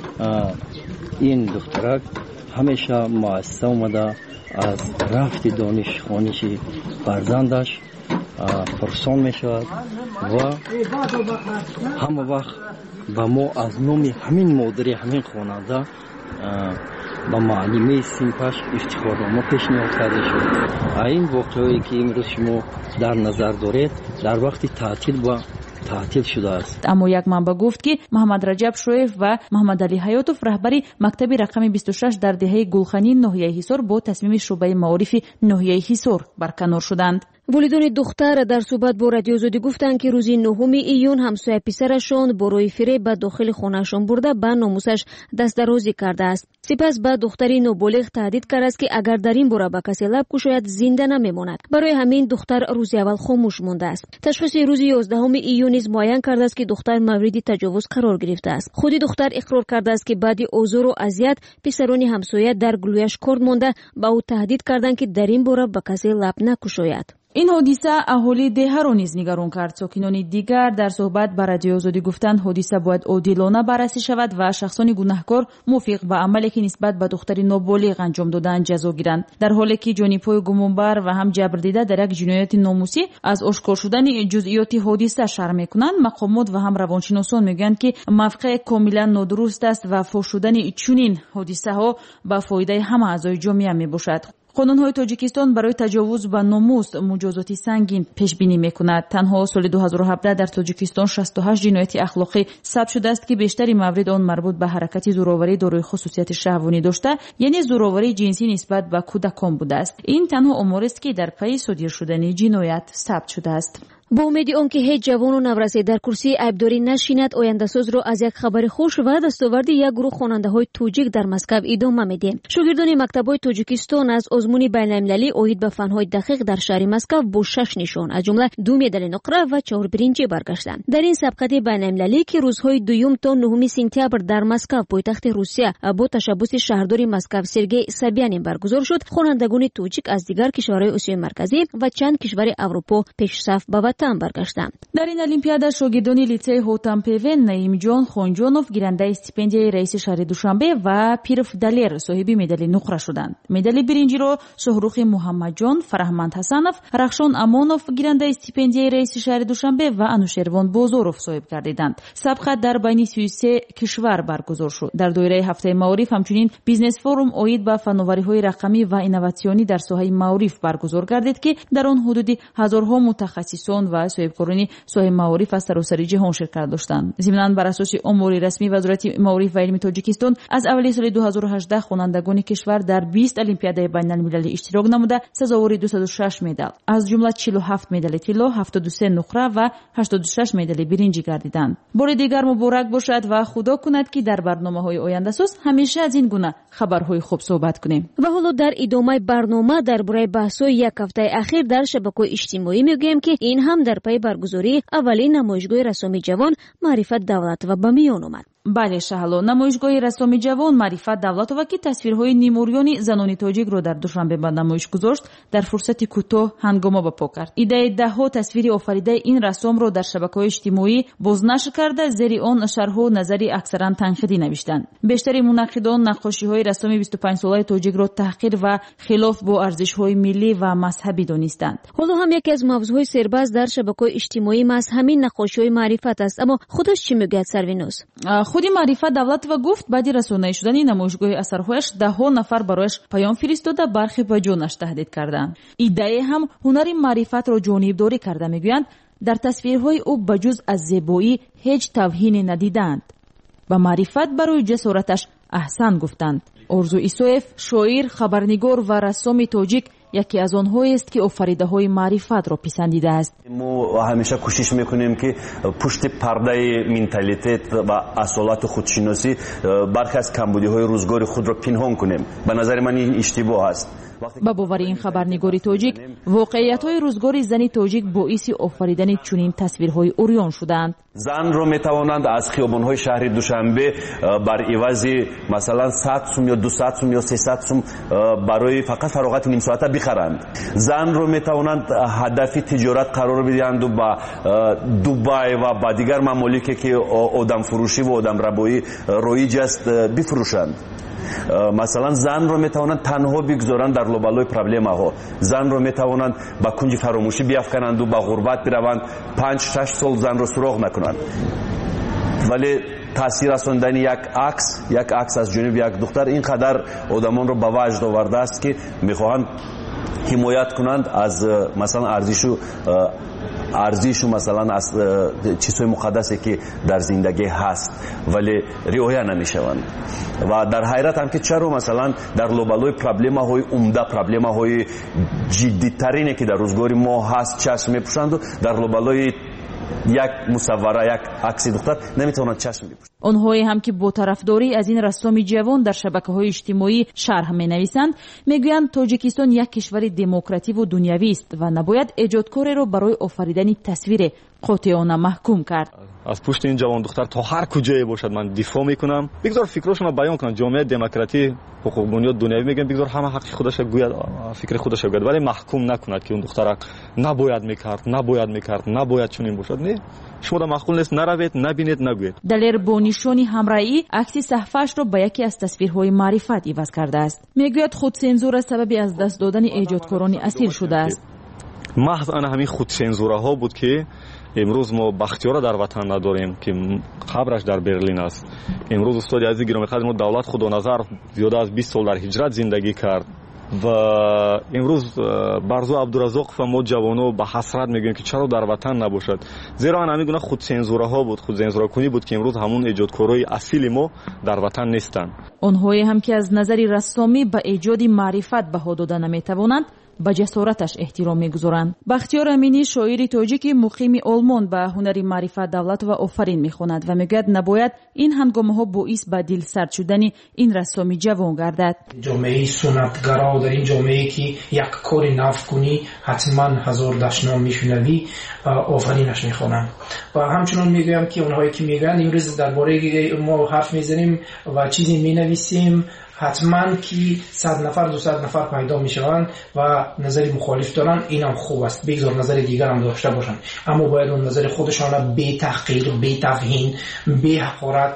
این دخترک همیشه مؤسسه اومده از رفت دانش خوانشی فرزندش پرسان میشود و همه وقت با ما از نام همین مادری همین خواننده با معلمه سیمپاش افتخارنامه پیشنهاد کرده شد. این واقعی که امروز شما در نظر دارید در وقت تعطیل شده است. اما یک منبع گفت که محمد رجب شویف و محمد علی حیاتوف رهبری مکتب رقم 26 در دهه گلخانی ناحیه حصار با تصمیم شعبه معارف ناحیه حصار برکنار شدند. والدین دختر در صحبت با رادیو آزادی گفتند که روز 9 ایون همسایه پسرشان برای فریب به داخل خانه‌شان برده به ناموسش دست درازی کرده است. سپس به دختری نوبالغ تهدید کرده است که اگر در این باره به کسی لب گشاید زنده نمیماند. برای همین دختر روز اول خاموش مانده است. تشخیص روز 11 ایون نیز معین کرده است که دختر مورد تجاوز قرار گرفته است. خود دختر اقرار کرده است که بعد آزار و اذیت پسران همسایه در گلویش کارد مانده به او تهدید کردند که در این باره به کسی لب نگشاید. این حادثه اهالی ده را نیز نگران کرد. ساکنان دیگر در صحبت با رادیو آزادی گفتند حادثه باید عادلانه بررسی شود و شخصان گناهکار موافق به عملی که نسبت به دختری نابالغ انجام دادند جزا گیرند. در حالی که جانب‌های گمانبر و هم جبردیده در یک جنایت ناموسی از آشکار شدن جزئیات حادثه شرم می‌کنند، مقامات و هم روانشناسان میگویند که موقع کاملا نادرست است و فاش شدن چنین حادثه‌ها به فایده همه اعضای جامعه میباشد. قانون‌های تاجیکستان برای تجاوز به ناموس مجازات سنگین پیش بینی می‌کند. تنها سال 2017 در تاجیکستان 68 جنایت اخلاقی ثبت شده است که بیشتری مورد آن مربوط به حرکت زورآوری دارای خصوصیت شهوانی داشته، یعنی زورآوری جنسی نسبت به کودکان بوده است. این تنها امور است که در پی صادر شدن جنایت ثبت شده است. با امید آنکه هیچ جوان و نورسیده در کرسی عیبداری نشیند، آینده ساز را از یک خبر خوش و دستاورد یک گروه خواننده‌های توجیک در مسکو ادامه میدیم. شاگردان مکتب‌های تاجیکستان از آزمون بین‌المللی اوید به فن‌های دقیق در شهر مسکو با 6 نشان از جمله 2 مدال نقره و 4 برنجی برگشتند. در این سبقت بین‌المللی که روزهای 2 تا 9 سپتامبر در مسکو پایتخت روسیه با تشبث شهردار مسکو سرگئی سابیانین برگزار شد، خوانندگان توجیک از دیگر کشورهای آسیای مرکزی و چند کشور اروپا پیش‌صف به برگشتند. در این المپیاد شاگردان لیسه هوتامپیون نعیم جان خونجانوف گیرنده استیپندیای رئیس شهر دوشنبه و پیرف دلیر صاحب مدال نقره شدند. مدال برنجی را شهروخ محمد جان، فرهمند حسنوف، رخشان امانوف گیرنده استیپندیای رئیس شهر دوشنبه و انوشیروان بازاروف صاحب گردیدند. سبقت در بین 33 کشور برگزار شد. در دوره هفته معارف همچنین بیزنس فوروم اوید به فناوری‌های رقمی و اینواسیونی در ساحه معارف برگزار گردید که در آن حدود هزارها متخصصان و صاحبکاران ساحه معارف از سراسر جهان شرکت داشتند. ضمناً بر اساس امور رسمی وزارت معارف و علم تاجیکستان از اول سال 2018 خوانندگان کشور در 20 المپیاد بین‌المللی اشتراک نموده سزاوار 206 مدال از جمله 47 مدال طلا، 73 نقره و 86 مدال برنج گردیدند. بار دیگر مبارک باشد و خدا کند که در برنامه‌های آینده ساز همیشه از این گونه خبرهای خوب صحبت کنیم. و حالا در ادامه برنامه درباره بحث‌های یک هفته اخیر در شبکه‌های اجتماعی میگویم که این هم در پی برگزاری اولین نمایشگاه رسام جوان معرفت دولت و به میان آمد. بله شهلا، نمایشگاه رسام جوان معرفت دولت و که تصویرهای نیموریان زنان تاجیک را در دوشنبه به نمایش گذاشت در فرصت کوتاه هنگامه برپا کرد. ایده ده‌ها تصویر آفریده این رسام را در شبکه‌های اجتماعی بازنشر کرده، زیر آن شرح و نظری اکثرا تنقیدی نوشتند. بیشتر منتقدان نقاشی‌های رسام 25 ساله تاجیک را تحقیر و خلاف با ارزش‌های ملی و مذهبی دانستند. حالا هم یکی از موضوعهای سرباز در شبکه‌های اجتماعی همین نقاشی‌های معرفت است، اما خودش چی میگه سروینوس؟ худи Маърифат Давлатова гуфт баъди расонӣ шудани намоишгоҳи асарҳояш даҳҳо нафар барояш паём фиристода бархи ба ҷонаш таҳдид карданд. иддаe ҳам ҳунари маърифатро ҷонибдорӣ карда мегӯянд дар тасвирҳои ӯ ба ҷуз аз зебоӣ ҳеҷ тавҳине надиданд. ба маърифат барои ҷасораташ аҳсан гуфтанд. орзу исоев шоир, хабарнигор ва рассоми тоҷик яке аз онҳоест ки офаридаҳои маърифатро писандидааст. мо ҳамеша кӯшиш мекунем ки пушти пардаи менталитет ва асолату худшиносӣ бархе аз камбудиҳои рӯзгори худро пинҳон кунем. ба назари ман ин иштибоҳ аст. ба бовари ин хабарнигори тоҷик, воқеиятҳои рӯзгори зани тоҷик боиси офаридани чунин тасвирҳои урён шудаанд. занро метавонанд аз хиёбонҳои шаҳри душанбе бар ивази масалан 100 сум ё 200 сум ё 300 сум барои фақат фароғати нимсоата бихаранд. занро метавонанд ҳадафи тиҷорат қарор бидиҳанду ба дубай ва ба дигар мамолике ки одамфурӯшӣ ва одамрабоӣ роиҷ аст бифурӯшанд. масалан занро метавонанд танҳо бигзоранд дар лобалои проблемаҳо. занро метавонанд ба кунҷи фаромӯшӣ биафкананду ба ғурбат бираванд, 5-6 сол занро суроғ накунанд. вале таъсир расондани як акс аз ҷониби як духтар ин қадар одамонро ба ваҷд овардааст ки мехоҳанд ҳимоят кунанд аз масалан арзишу масалан аз чизҳои муқаддасе ки дар зиндагӣ ҳаст вале риоя намешаванд. ва дар ҳайратам ки чаро масалан дар лобалои проблемаҳои умда, проблемаҳои ҷиддитарине ки дар рӯзгори мо ҳаст чашм мепӯшанду дар лобалои як мусаввара, як акси духтар наметавонанд чашм бипӯшанд. онҳое ҳам ки бо тарафдорӣ аз ин рассоми ҷавон дар шабакаҳои иҷтимоӣ шарҳ менависанд, мегӯянд тоҷикистон як кишвари демокративу дунявист ва набояд эҷодкореро барои офаридани тасвире қотиёна маҳкум кард. аз пушти ин ҷавон духтар то ҳар куҷое бошад ман дифоъ мекунам. бигзор фикрошонро баён кунам. ҷомеаи демократӣ, ҳуқуқбунёд дунявӣ мегӯянд бигзор ҳама ҳаққи худаша гӯяд, фикри худаша гӯяд, вале маҳкум накунад ки он духтара набояд мекард, набояд чунин бошад. не, шумо маъқул нест наравед, набинед, нагӯед. далер бо нишони ҳамраӣ акси саҳфаашро ба яке аз тасвирҳои маърифат иваз кардааст. мегӯяд худсензура сабаби аз даст додани эҷодкорони асил шудааст. маҳз ана ҳамин худсензураҳо буд ки имрӯз мо бахтиёра дар ватан надорем ки қабраш дар Берлин аст. имрӯз устоди азизи гиромиқадр мо Давлат Худоназар зиёда аз 20 сол дар ҳиҷрат зиндагӣ кард ва имрӯз Барзу Абдуразоқова мо ҷавоно ба ҳасрат мегӯем ки чаро дар ватан набошад. зеро ана ҳамин гуна худсензураҳо буд, худсензуракунӣ буд ки имрӯз ҳамун эҷодкорои асили мо дар ватан нестанд. онҳое ҳам ки аз назари рассомӣ ба эҷоди маърифат баҳо дода наметавонанд, ба ҷасораташ эҳтиром мегузоранд. бахтиёр аминӣ, шоири тоҷики муқими Олмон, ба ҳунари Маърифат Давлатова офарин мехонад ва мегӯяд набояд ин ҳангомаҳо боис ба дилсард шудани ин рассоми ҷавон гардад. ҷомеаи суннатгаро, дар ин ҷомеае ки як кори нав кунӣ ҳатман ҳазор дашном мешунавӣ, офаринаш мехонам. ва ҳамчунон мегӯям ки онҳое ки мегӯянд имрӯз дар бораи мо ҳарф мезанем ва чизе менависем, ҳатман ки 100 нафар 200 нафар пайдо мешаванд ва назари мухолиф доранд, инам хуб аст. бигзор назари дигарам дошта бошанд, аммо бояд он назари худашона бетаҳқир, бетавҳин, беҳақорат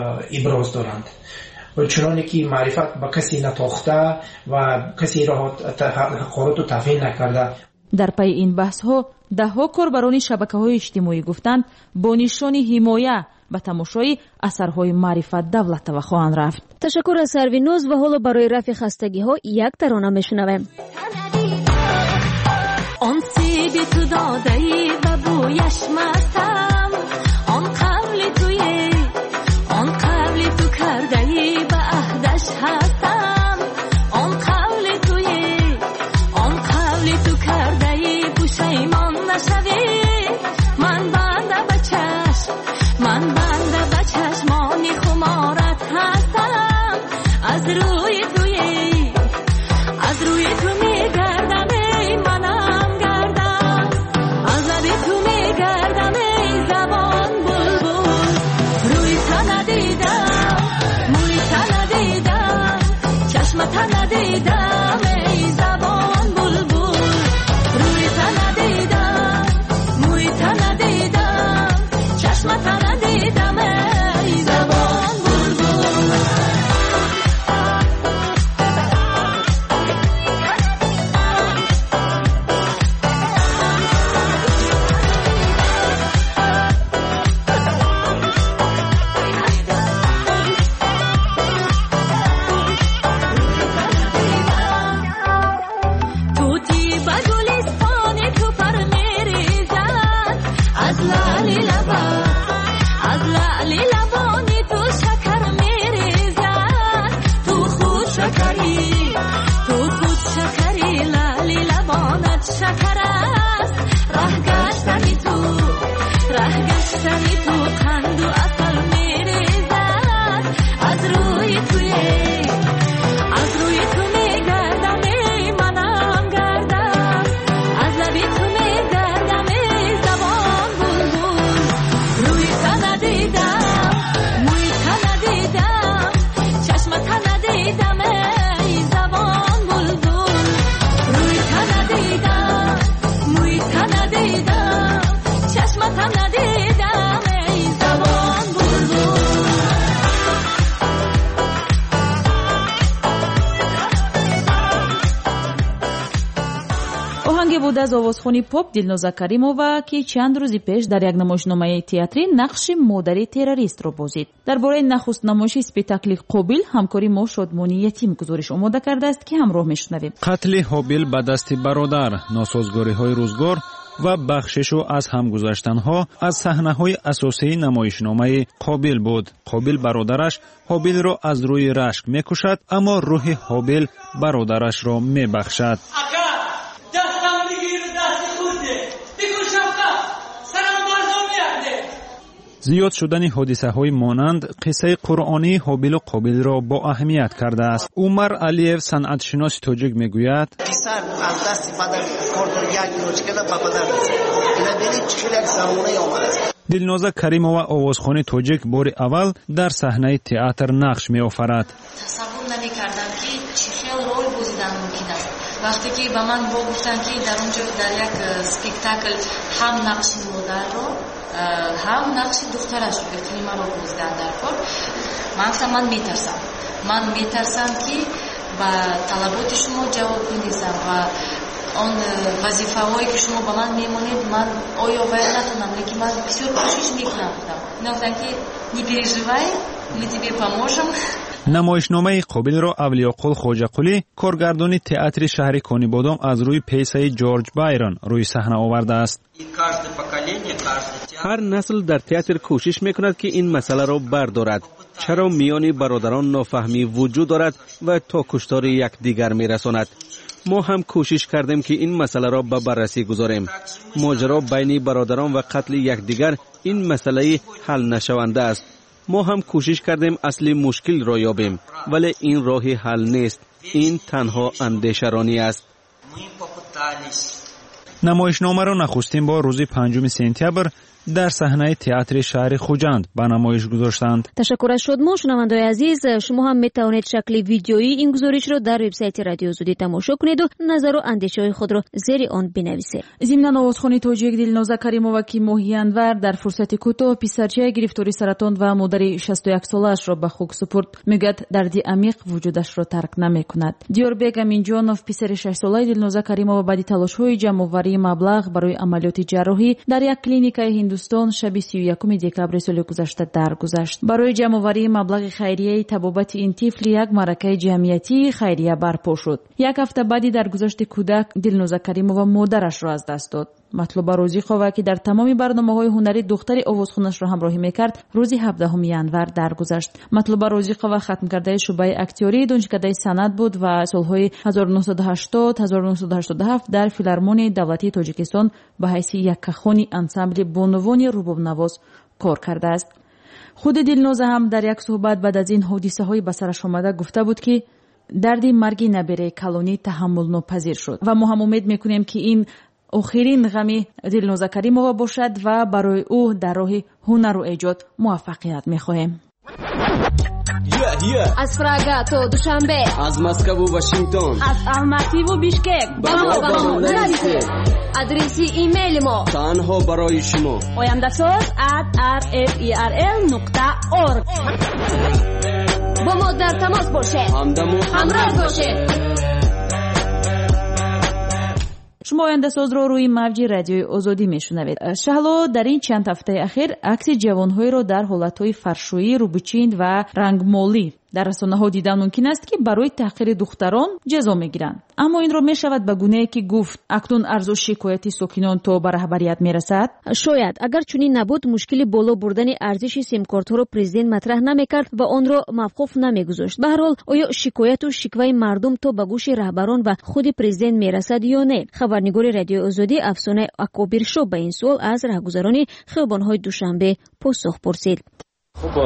иброз доранд. чуноне ки маърифат ба касе натохта ва касеро ҳақорату тавҳин накарда. дар пайи ин баҳсҳо даҳҳо корбарони шабакаҳои иҷтимоӣ гуфтанд бо нишони ҳимоя ба тамошои асарҳои Маърифат Давлатова хоҳанд рафт. ташаккур аз Сарвиноз ва ҳоло барои рафъи хастагиҳо як тарона мешунавем. он сиби ту додаи ба бӯяш мастам, он қавли туе, он қавли ту кардаи ба аҳдаш ҳастам, он қавли туе, он қавли ту кардаи пушаймон нашавӣ. ман банда ба чашм, ман банда ба чашмони хуморат ҳастам. аз рӯи туе, аз рӯи ту мегардам, эй манам гардам, аз лаби ту мегардам, эй забон булбул. рӯи та надидам, мӯи та надидам, чашма та надидам, эй забон булбул. рӯи та надидам, мӯи та надидам, чашма та надидам, эй لعلی لبانی تو شکر میریزد تو خود شکری لعلی لبانت شکر است ره گشتنی تو قند و اصل میریزد از روی تو میگردم ای منم گردم از لبی تو میگردم ای زبان بلبل روی تو ندیدم موی تو ندیدم چشم تو ندیدم ای زبان بلبل روی تو ندیدم موی تو ندیدم چشم تو ندیدم ای زبان بلبل оҳанге буд аз овозхони поп дилноза каримова ки чанд рӯзи пеш дар як намоишномаи театрӣ нақши модари террористро бозид. дар бораи нахуст намоиши спектакли қобил ҳамкори мо шодмони ятим гузориш омода кардааст ки ҳамроҳ мешунавем. қатли ҳобил ба дасти бародар, носозгориҳои рӯзгор ва бахшишу аз ҳамгузаштанҳо аз саҳнаҳои асосии намоишномаи қобил буд. қобил бародараш ҳобилро аз рӯи рашк мекушад, аммо рӯҳи ҳобил бародарашро мебахшад. зиёд шудани ҳодисаҳои монанд қиссаи қуръонии ҳобилу қобилро бо аҳамият кардааст. Умар Алиев санъатшиноси тоҷик мегӯяд: писар аз дасти падар кортор як ночкада ба падар расид. ина бели чихелак замонаи омадаст. дилноза каримова овозхони тоҷик бори аввал дар саҳнаи театр нақш меофарад. тасаввур намекардам ки чӣ хел рол бозидан мумкин аст. вақте ки ба ман гуфтанд ки дар онҷо дар як спектакл ҳам нақши модарро ҳам нақши духтарашро ихтирои маро бозидан дар кор, ман гуфтам ман метарсам ки ба талаботи шумо ҷавоб бидиҳам ва он вазифаҳое ки шумо ба ман мемонед ман оё вай натонам, лекин ман бисёр кӯшиш мекунам. гуфтам ки не переживай, мы тебе поможем. намоишномаи қобилро авлиёқул хоҷақулӣ, коргардони театри шаҳри Конибодом аз рӯи песаи Ҷорҷ Байрон рӯи саҳна овардааст. ҳар насл дар театр кӯшиш мекунад ки ин масъаларо бардорад. чаро миёни бародарон нофаҳмӣ вуҷуд дорад ва то куштори якдигар мерасонад. мо ҳам кӯшиш кардем ки ин масъаларо ба баррасӣ гузорем. моҷаро байни бародарон ва қатли якдигар ин масъалаи ҳал нашаванда аст. мо ҳам кӯшиш кардем асли мушкилро ёбем, вале ин роҳи ҳал нест. ин танҳо андешаронӣ аст. намоишномаро нахустин бор рӯзи 5 сентябр дар саҳнаи театри шаҳри Хуҷанд ба намоиш гузоштанд. ташаккур аз шодмон. шунавандаи азиз, шумо ҳам метавонед шакли видеои ин гузоришро дар вебсайти радио Зудӣ тамошо кунеду назару андешаҳои худро зери он бинависед. зимнан овозхони тоҷик Дилноза Каримова ки моҳи январ дар фурсати кӯтоҳ писарчаи гирифтори саратон ва модари 61-солаашро ба хук супурд, мегӯяд дарди амиқ вуҷудашро тарк намекунад. Диёрбек Аминҷонов, писари 6-солаи Дилноза Каримова, баъди талошҳои ҷамъоварии маблағ барои амалиёти ҷарроҳӣ дар як клиникаи Ҳиндустон шаби 31 декабри соли гузашта даргузашт. барои ҷамъоварии маблағи хайрияи табобати ин тифл як маъракаи ҷамъиятии хайрия барпо шуд. як ҳафта баъди даргузашти кӯдак, Дилноза Каримова модарашро аз даст дод. матлуба Розиқова ки дар тамоми барномаҳои ҳунарӣ духтари овозхонашро ҳамроҳӣ мекард, рӯзи 17 январ даргузашт. матлуба Розиқова хатмкардаи шуъбаи актёрӣ, донишкадаи санъат буд ва солҳои 1980-1987 дар филармонияи давлатии Тоҷикистон ба ҳайси яккахони ансамбли бонувони рубобнавоз кор кардааст. худи Дилноза ҳам дар як суҳбат баъд аз ин ҳодисаҳои ба сараш омада гуфта буд ки дарди марги набераи калонӣ таҳаммулнопазир шуд ва мо ҳам умед мекунем ки ин охирин ғами Дилноза Каримова бошад ва барои ӯ дар роҳи ҳунару эҷод муваффақият мехоҳем. аз Прага то Душанбе, аз Москву Вашингтон, аз Алмативу Бишкек ба мо нависед. адреси имейли мо танҳо барои шумо oyamdasoz@rferl.org. бо мо дар тамос бошед, ҳамроҳ бошед. шумо ояндасозро рӯи мавҷи радиои озодӣ мешунавед. шаҳло дар ин чанд ҳафтаи ахир акси ҷавонҳоеро дар ҳолатҳои фаршӯӣ, рӯбичин ва рангмолӣ در رسانه‌ها دیدن ممکن است که برای تحقیر دختران جزا میگیرند، اما این را میشود به گونه‌ای که گفت اکنون ارزش شکایتی ساکنان تا به رهبریت میرسد. شاید اگر چنین نبود مشکلی بالا بردن ارزش سیم کارت ها را پرزیدنت مطرح نمیکرد و آن را موقوف نمیگذاشت. به هر حال آیا شکایت و شکوه مردم تا به گوش رهبران و خود پرزیدنت میرسد یا نه؟ خبرنگار رادیو آزادی افسانه اکابرشو به این سوال از رهگذران خیابان‌های دوشنبه پاسخ پرسید. خب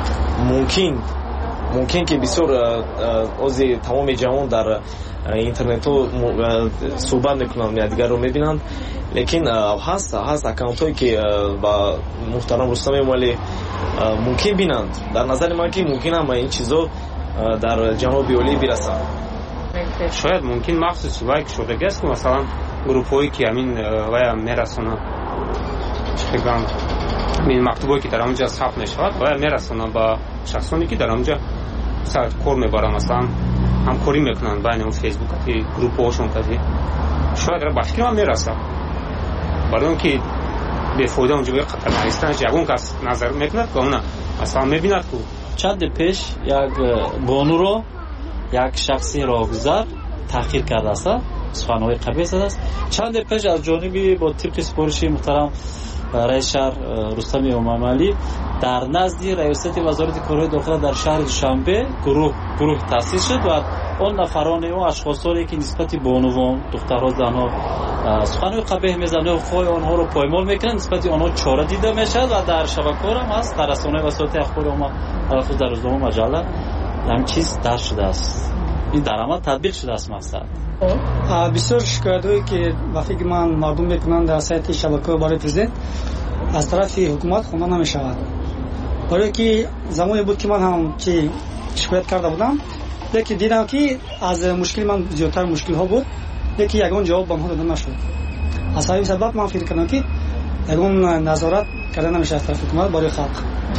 ممکن که بسیار از تمام جهان در اینترنت صحبت میکنند یا دیگر رو میبینند، لیکن هست اکانت هایی که با محترم رستم امالی ممکن بینند. در نظر من که ممکن هم این چیزا در جناب اولی برسند. شاید ممکن مخصوص وای که شده است که مثلا گروپ هایی که همین وای میرسونن چقدر این مکتوبایی که در آنجا ثبت میشود وای میرسونن با شخصانی که در آنجا کار میبرن، مثلا همکاری میکنن بین اون فیسبوک که گروپ هاشون کردی شاید را باشکی هم میرسه برای اون که به فایده اونجا به خطر نیستن. جوان کس نظر میکند که اون اصلا میبیند که چند پیش یک بانو رو یک شخصی راهگذر تحقیر کرده است، سخنهای قبیح زده است. چند پیش از جانبی با طبق سپارشی محترم رئیس شهر رستم امامی در نزد رئیست وزارت کارهای داخله در شهر دوشنبه گروه تأسیس شد و آن نفران و اشخاصانی که نسبت به بانوان، دخترها، زنها سخنهای قبیح میزنند و خواهی آنها را پایمال میکنند، نسبت آنها چاره دیده میشد و در شبکه‌ها هم هست، در رسانه‌های وسایل اخباری ما در روزنامه مجله همین چیز در شده است. این در عمل تطبیق شده است. مقصد بسیار شکایت‌هایی که وقتی که من مردم میکنن در سایت شبکه برای پرزیدنت از طرف حکومت خونده نمیشود، برای که زمانی بود که من هم چی شکایت کرده بودم، لیکن دیدم که از مشکل من زیادتر مشکل ها بود، لیکن یگان جواب به من داده نشد. از همین سبب من فکر کردم که یگان نظارت کرده نمیشه از طرف حکومت برای خلق.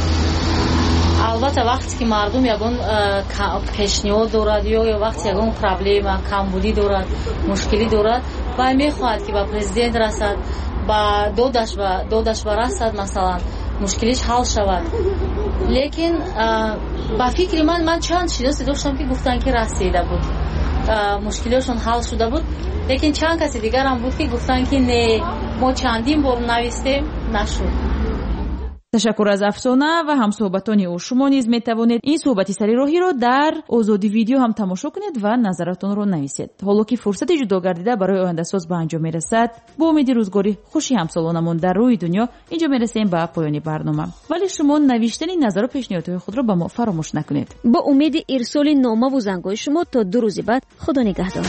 البته وقتی که مردم یگان پیشنهاد دارد یا وقتی یگان پرابلم کمبودی دارد، مشکلی دارد و میخواهد که با پرزیدنت رسد، با دادش برسد، مثلا مشکلیش حل شود. لیکن با فکر من چند شناسی داشتم که گفتن که رسیده بود، مشکلشون حل شده بود، لیکن چند کسی دیگر هم بود که گفتن که نه ما چندین بار نوشتیم نشد. تشکر از افسانه و همصحبتان او. شما نیز می توانید این صحبت سری راهی را در آزادی ویدیو هم تماشا کنید و نظراتتان را نویسید. حالا که فرصت جدا گردیده برای آینده ساز به انجام می رسد، با امید روزگاری خوشی همسالانمون در روی دنیا اینجا می رسیم به پایان برنامه. ولی شما نوشتن نظر و پیشنهادهای خود را به ما فراموش نکنید. با امید ارسال نامه و زنگ‌های شما تا 2 روز بعد. خدا نگهدار.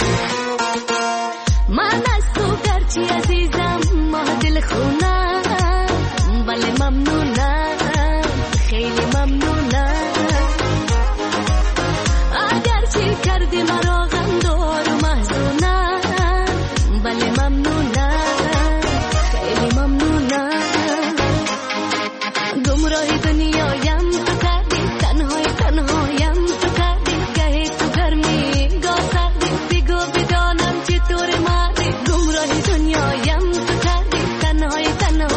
من از تو گرچه عزیزم ما دل خونم، ولی ممنونم، خیلی ممنونم. اگر چی کردی مرا غمدار و محزونم، ولی ممنونم، خیلی ممنونم. گمراه دنیایم تو کردی، تنهایم تو کردی، گهی تو گرمی گاه سردی، بگو بدانم چطور مردی. گمراه دنیایم تو کردی، تنهایم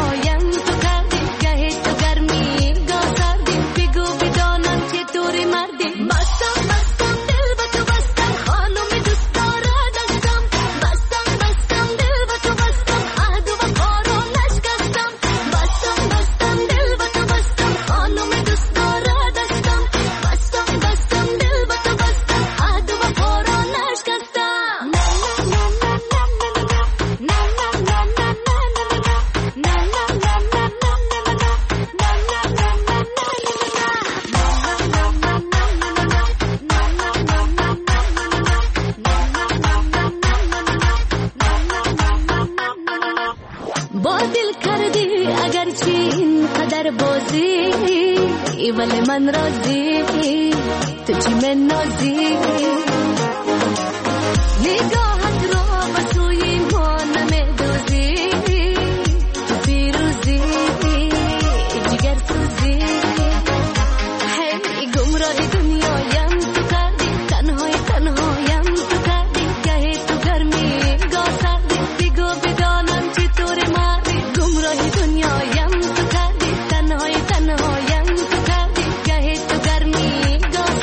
ولی من راضی، تو چی من نازی. نگاهت را به سوی ما نمیدوزی، تو پیروزی جگر سوزی. هی گمراه دنیایم تو کردی، تنهایم تو کردی، گهی تو گرمی گاه سردی، بگو بدانم چطور مردی. گمراه دنیایم تو کردی، تنهایم تو کردی، گهی تو گرمی گاه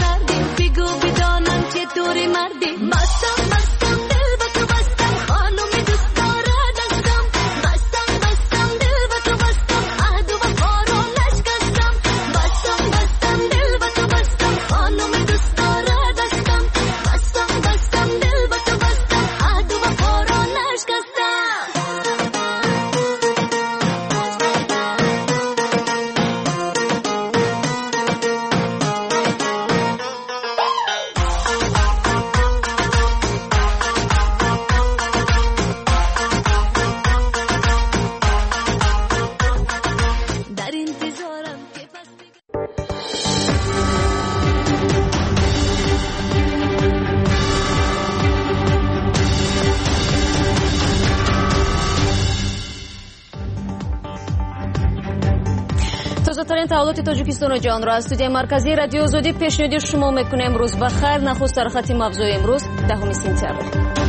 تحولات تاجیکستان و جهان را از استودیوی مرکزی رادیو آزادی پیشنهاد شما میکنیم. روز بخیر. نخست در خط موضوع امروز 10 سپتامبر.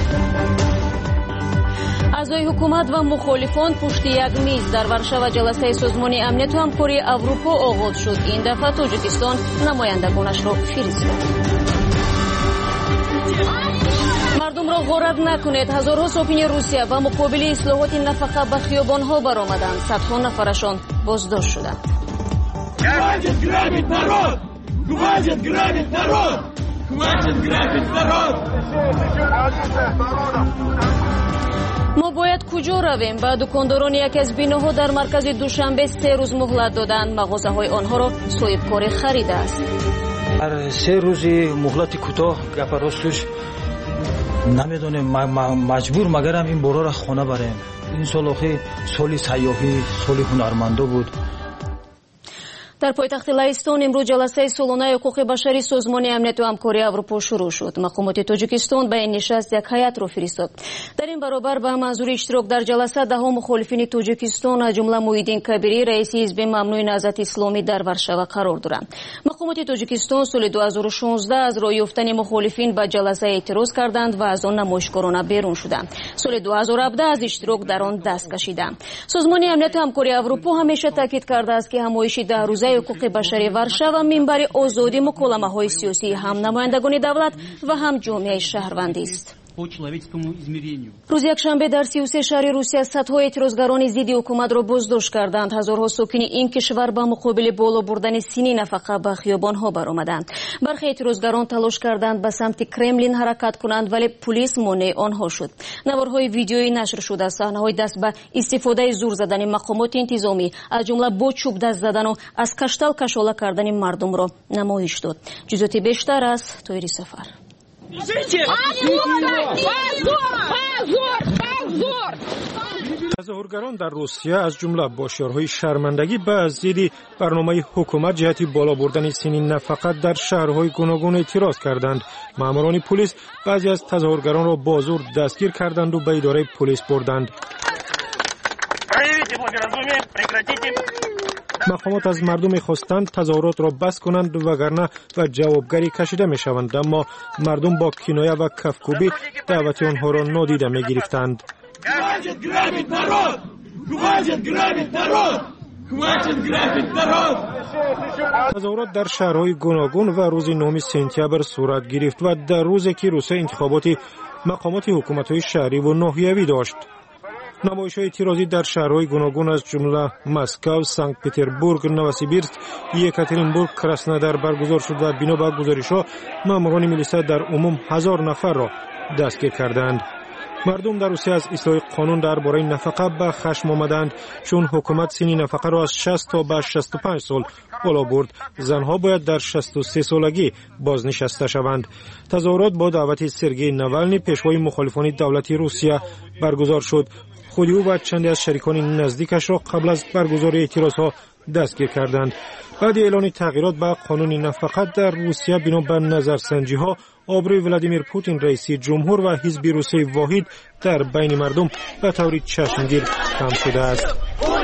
اعضای حکومت و مخالفان پشت یک میز در ورشو جلسه سازمان امنیت و همکاری اروپا آغاز شد. این دفعه تاجیکستان نمایندگانش را فرستاد. مردم را غارت نکنید. هزارها ساکن روسیه و مقابل اصلاحات نفقه به خیابانها برآمدند. صدها نفرشان بازداشت شدند. ما باید کجا رویم؟ به دکانداران یکی از بیناها در مرکز دوشنبه 3 روز مهلت دادند. مغازه‌های آنها را صاحبکار خریده است. در 3 روز مهلت کوتاه گپ راستش نمیدونیم مجبور مگرم این بارا را خانه بریم. این سال آخه سال سیاحی، سال هنرمندا بود. در پایتخت لهستان امروز جلسه سالانه حقوق بشری سازمان امنیت و همکاری اروپا شروع شد. مقامات تاجیکستان به این نشست یک هیئت را فرستاد. در این برابر به منظور اشتراک در جلسه ده مخالفین تاجیکستان از جمله محیدین کبیری رئیس حزب ممنوع نهضت اسلامی در ورشو قرار دارند. مقامات تاجیکستان سال 2016 از راه یافتن مخالفین به جلسه اعتراض کردند و از آن نمایشگرانه بیرون شدند. سال 2017 از اشتراک در آن دست کشیدند. سازمان امنیت و همکاری اروپا همیشه تاکید کرده است که همایش 10 روزه حقوق بشری ورشو و منبر آزادی مکالمه‌های سیاسی هم نمایندگان دولت و هم جامعه شهروندی است. روز یکشنبه در 33 شهر روسیه صدها اعتراضگران ضد حکومت را بازداشت کردند. هزارها ساکن این کشور به مقابل بالا بردن سینی نفقه به خیابانها برآمدند. برخی اعتراضگران تلاش کردند به سمت کرملین حرکت کنند ولی پلیس مانع آنها شد. نوارهای ویدیویی نشر شده صحنه‌های دست به استفاده زور زدن مقامات انتظامی از جمله با چوب دست زدن و از کشتل کشاله کردن مردم را نمایش داد. جزئیات بیشتر از طاهری سفر. تظاهرگران در روسیه از جمله با شعارهای شرمندگی به ضد برنامه حکومت جهت بالا بردن سنین نفقه در شهرهای گوناگون اعتراض کردند. ماموران پلیس بعضی از تظاهرگران را با زور دستگیر کردند و به اداره پلیس بردند. مقامات از مردم خواستند تظاهرات را بس کنند وگرنه و جوابگری کشیده می شوند، اما مردم با کنایه و کفکوبی دعوت آنها را نادیده می گرفتند. تظاهرات در شهرهای گوناگون و روز 9 سپتامبر صورت گرفت و در روزی که روسیه انتخابات مقامات حکومت‌های شهری و ناحیوی داشت. نمایش‌های اعتراضی در شهرهای گوناگون از جمله مسکو، سنت پترزبورگ، نوسیبیرسک، یکاترینبورگ، کراسنودار برگزار شد و بنا به گزارش‌ها ماموران میلیسا در عموم 1000 نفر را دستگیر کردند. مردم در روسیه از اصلاح قانون درباره نفقه به خشم آمدند چون حکومت سن نفقه را از 60 تا به 65 سال بالا برد. زنها باید در 63 سالگی بازنشسته شوند. تظاهرات با دعوت سرگئی ناوالنی پیشوای مخالفان دولتی روسیه برگزار شد. خود او و چندی از شریکان نزدیکش را قبل از برگزاری اعتراضها دستگیر کردند. بعد اعلان تغییرات به قانون نفقه در روسیه بنا به نظرسنجی‌ها آبروی ولادیمیر پوتین رئیس جمهور و حزب روسیه واحد در بین مردم به طور چشمگیر کم شده است.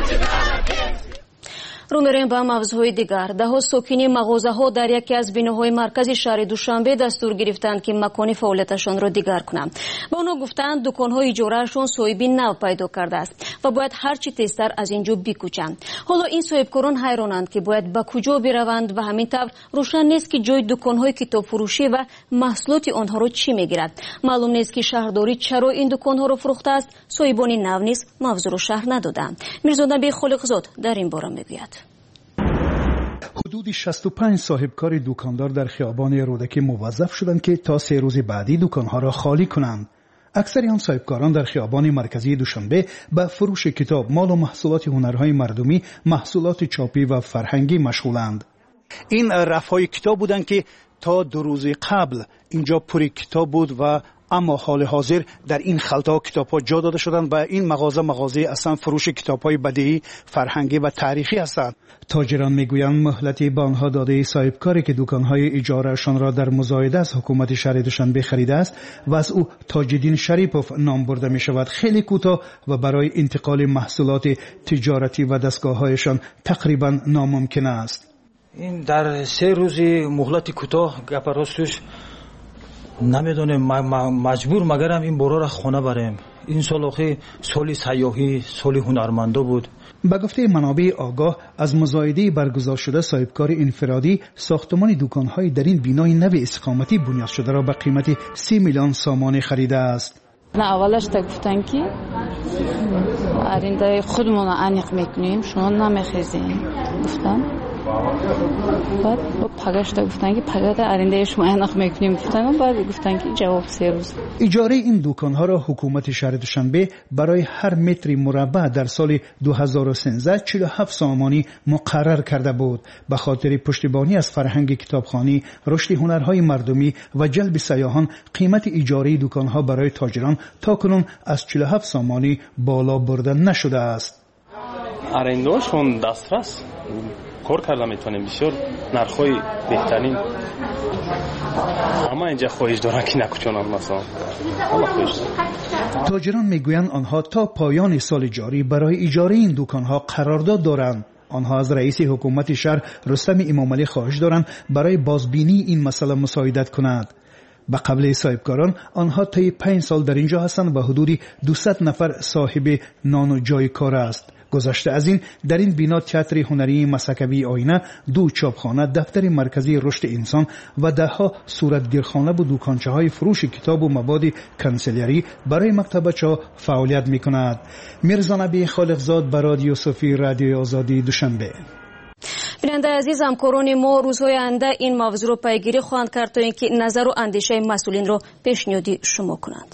رو میریم به موضوع دیگر. ده ساکنین مغازه‌ها در یکی از بیناهای مرکزی شهر دوشنبه دستور گرفتند که مکان فعالیتشان را دیگر کنند. به آنها گفتند دکان‌های اجاره‌شان صاحبین نو پیدا کرده است و باید هر چی تیزتر از اینجا بکوچند. حالا این صاحبکاران حیرانند که باید به کجا بروند و همین طور روشن نیست که جای دکان‌های کتاب فروشی و محصولات آنها را چی میگیرد. معلوم نیست که شهرداری چرا این دکان‌ها را فروخته است. صاحبان نو نیز موضوع را شرح ندادند. میرزا نبی خالقزاد در این باره میگوید. حدود 65 صاحبکار دکاندار در خیابان رودکی موظف شدند که تا 3 روز بعدی دکانها را خالی کنند. اکثر آن صاحبکاران در خیابان مرکزی دوشنبه به فروش کتاب، مال و محصولات هنرهای مردمی، محصولات چاپی و فرهنگی مشغولند. این رفهای کتاب بودند که تا 2 روز قبل اینجا پر کتاب بود و اما حال حاضر در این خلطه کتاب‌ها جا داده شدند و این مغازه اصلا فروش کتاب‌های بدیهی، فرهنگی و تاریخی هستند. تاجران میگویند مهلتی به آنها داده صاحبکاری که دکان‌های اجاره‌شان را در مزایده از حکومت شهر دوشنبه خریده است و از او تاج‌الدین شریپوف نام برده می‌شود خیلی کوتاه و برای انتقال محصولات تجارتی و دستگاه‌هایشان تقریباً ناممکن است. این در 3 روزی مهلت کوتاه گپ راستش نمیدونم مجبور مگرم این بورا را خونه بریم. این سال آخه سال سیاحی، سال هنرمندا بود. به گفته منابع آگاه از مزایده برگزار شده صاحبکار انفرادی ساختمان دکان‌های در این بینای نو استقامتی بنیاد شده را به قیمت 30 میلیون سامان خریده است. نه اولش تا گفتن که آرنده خودمون انیق میکنیم شما نمیخیزین گفتن بعد پگاش تا گفتن که پگاه آرنده شما انیق میکنیم گفتن بعد گفتن که جواب 3 روز. اجاره این دکان‌ها را حکومت شهر دوشنبه برای هر متر مربع در سال 2013 47 سامانی مقرر کرده بود. به خاطر پشتیبانی از فرهنگ کتابخوانی، رشد هنرهای مردمی و جلب سیاحان قیمت اجاره دکان‌ها برای تاجران تاکنون از 47 سامانی بالا برده نشده است. آرنده‌شون دسترس کار کرده میتونیم بسیار نرخ‌های بهترین اما اینجا خواهش دارن که نکوچونن مثلا تاجران میگویند آنها تا پایان سال جاری برای اجاره این دکان‌ها قرارداد دارند. آنها از رئیس حکومت شهر رستم امامعلی خواهش دارند برای بازبینی این مسئله مساعدت کند. به قبل صاحبکاران آنها طی 5 سال در اینجا هستند و حدود 200 نفر صاحب نان و جای کار است. گذشته از این در این بنا تئاتر هنری مسکوی آینه، 2 چاپخانه، دفتر مرکزی رشد انسان و 10 صورتگیرخانه و دکانچه‌های فروش کتاب و مواد کنسلیری برای مکتبچه‌ها فعالیت می‌کند. میرزا نبی خالقزاد برای رادیو صوفی رادیوی آزادی دوشنبه. بیننده عزیز، همکاران ما روزهای آینده این موضوع رو پیگیری خواهند کرد تا اینکه نظر و اندیشه مسئولین رو پیشنهادی شما کنند.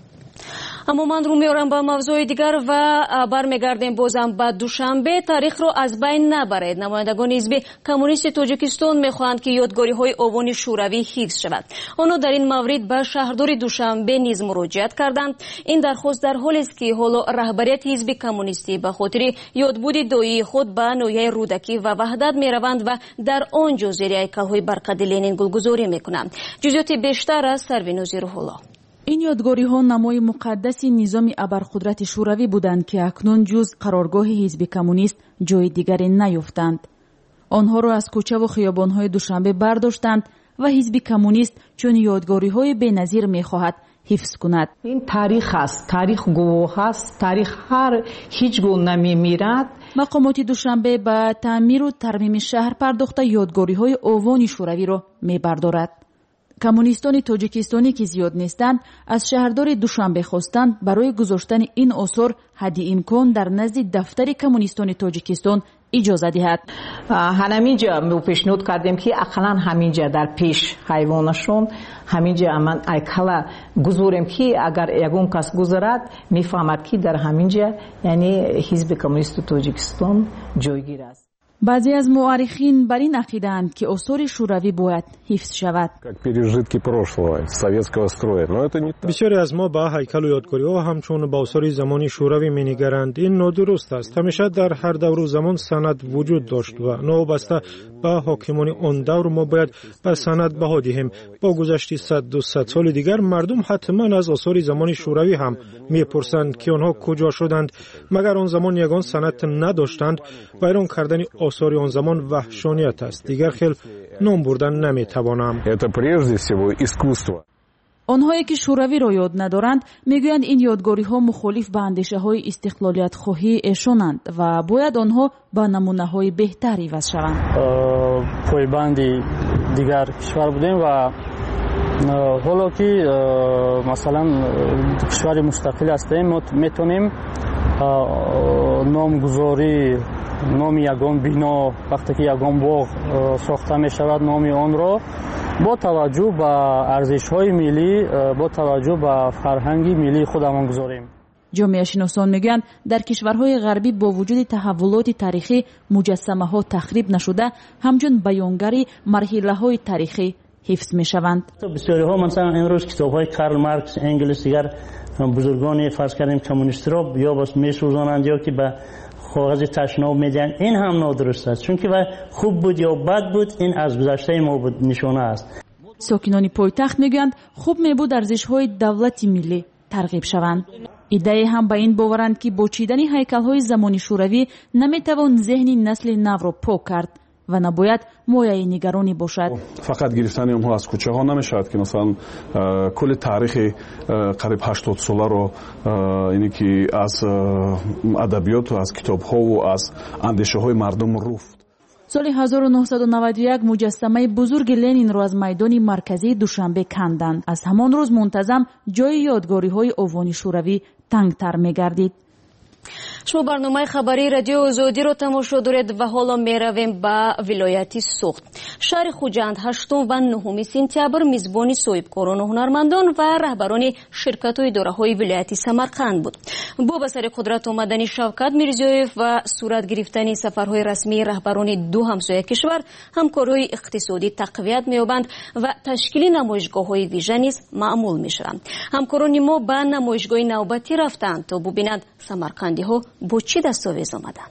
اما من رو میارم به موضوع دیگر و برمیگردیم بازم به دوشنبه. تاریخ رو از بین نبرید. نمایندگان حزب کمونیست تاجیکستان میخواهند که یادگاری های آوان شوروی حفظ شود. آنها در این مورد به شهردار دوشنبه نیز مراجعت کردند. این درخواست در حالی است که حالا رهبریت حزب کمونیستی به خاطر یادبود دایی خود به نویه رودکی و وحدت میروند و در آنجا زیر هیکل‌های برقد لنین گلگذاری میکنند. جزئیات بیشتر از سروینوز روح‌الله. این یادگاری ها نمای مقدس نظام ابرقدرت شوروی بودند که اکنون جز قرارگاه حزب کمونیست جای دیگری نیفتند. آنها را از کوچه و خیابان های دوشنبه برداشتند و حزب کمونیست چون یادگاری های بی‌نظیر می‌خواهد حفظ کند. این تاریخ است، تاریخ گواه است، تاریخ هیچ گونه نمی‌میرد. مقامات دوشنبه به تعمیر و ترمیم شهر پرداخته یادگاری های آوان شوروی را می‌بردارد. کمونیستان تاجیکستانی که زیاد نیستند از شهردار دوشنبه خواستند برای گذاشتن این آثار حد امکان در نزد دفتر کمونیستان تاجیکستان اجازه دهد. همینجا ما پیشنهاد کردیم که اقلا همینجا در پیش حیوانشون همینجا من ایکلا گذاریم که اگر یگون کس گذارد میفهمد که در همینجا یعنی حزب کمونیست تاجیکستان جایگیر است. بعضی از مورخین بر این عقیده‌اند که آثار شوروی باید حفظ شود. بسیاری از ما به هیکل و یادگاری‌ها همچون به آثار زمانی شوروی می‌نگرند. این نادرست است. همیشه در هر دور و زمان سند وجود داشت و نوبسته به حاکمان آن دور ما باید به سند بها دهیم. با گذشت 100 سال دیگر مردم حتما از آثار زمان شوروی هم می‌پرسند که آنها کجا شدند، مگر آن زمان یگان سند نداشتند. ویران کردن آثار آن زمان وحشانیت است. دیگر خیلی نام بردن نمیتوانم. آنهایی که شوروی را یاد ندارند میگویند این یادگاری ها مخالف به اندیشه های استقلالیت خواهی ایشانند و باید آنها به نمونه های بهتری عوض شوند. پایبند دیگر کشور بودیم و حالا که مثلا کشور مستقل هستیم میتونیم نامگذاری نام یگان بنا وقتی که یگان باغ ساخته می شود نام آن را با توجه به ارزش‌های ملی با توجه به فرهنگ ملی خودمان گذاریم. جامعه شناسان میگویند در کشورهای غربی با وجود تحولات تاریخی مجسمه ها تخریب نشده همچون بیانگری مرحله های تاریخی حفظ می شوند. بسیاری ها مثلا امروز کتاب های کارل مارکس، انگلس، دیگر بزرگان فرض کردیم کمونیست را یا بس می سوزانند یا که به کاغذ تشناب میدن، این هم نادرست است، چون که خوب بود یا بد بود این از گذشته ما بود نشانه است. ساکنان پایتخت میگویند خوب میبود ارزش‌های دولت ملی ترغیب شوند. ایده هم به این باورند که با چیدن هیکل‌های زمانی شوروی نمیتوان ذهن نسل نو را پاک کرد و نباید مایه نگرانی باشد. فقط گرفتن اونها از کوچه ها نمیشد که مثلا کل تاریخ قریب 80 ساله رو اینی که از ادبیات و از کتاب ها و از اندیشه های مردم رفت. سال 1991 مجسمه بزرگ لنین را از میدان مرکزی دوشنبه کندند. از همان روز منتظم جای یادگاری های اوانی شوروی تنگتر می‌گردید. شما برنامه خبری رادیو آزادی رو تماشا دارید و حالا میرویم به ولایت سوخت. شهر خوجند 8 و 9 سپتامبر میزبان صاحبکاران و هنرمندان و رهبران شرکت‌های اداره‌های ولایت سمرقند بود. با به سر قدرت آمدن شوکت میرزیویف و صورت گرفتن سفرهای رسمی رهبران دو همسایه کشور، همکاری‌های اقتصادی تقویت می‌یابند و تشکیل نمایشگاه‌های ویژه نیز معمول می‌شوند. همکاران ما به نمایشگاه نوبتی رفتند تا ببینند سمرقندی‌ها با چی دستاویز آمدند.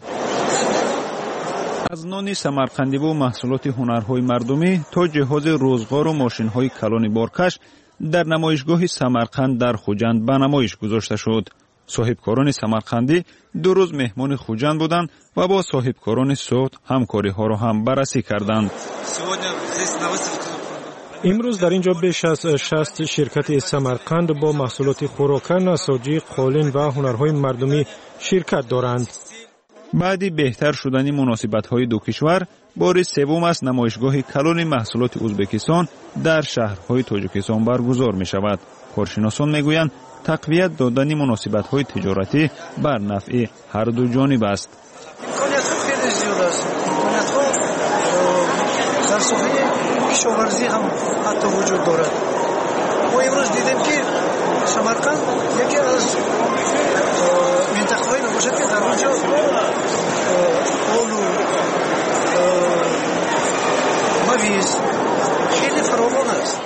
از نان سمرقندی و محصولات هنرهای مردمی تا جهاز روزگار و ماشین‌های کلان بارکش در نمایشگاه سمرقند در خوجند به نمایش گذاشته شد. صاحبکاران سمرقندی 2 روز مهمان خوجند بودند و با صاحبکاران سوخت همکاری‌ها را هم بررسی کردند. امروز در اینجا بیش از 60 شرکت سمرقند با محصولات خوراک، نساجی، قالین و هنرهای مردمی شرکت دارند. بعد بهتر شدن مناسبت‌های دو کشور، بار سوم است نمایشگاه کلان محصولات ازبکستان در شهرهای تاجیکستان برگزار می‌شود. کارشناسان می‌گویند تقویت دادن مناسبت‌های تجارتی بر نفع هر دو جانب است. خیلی زیاد است. در صحنه کشاورزی هم حتی وجود دارد. ما امروز دیدیم که سمرقند یکی از منطقه‌های نباشد که در اونجا آلو، مویز خیلی فراوان است.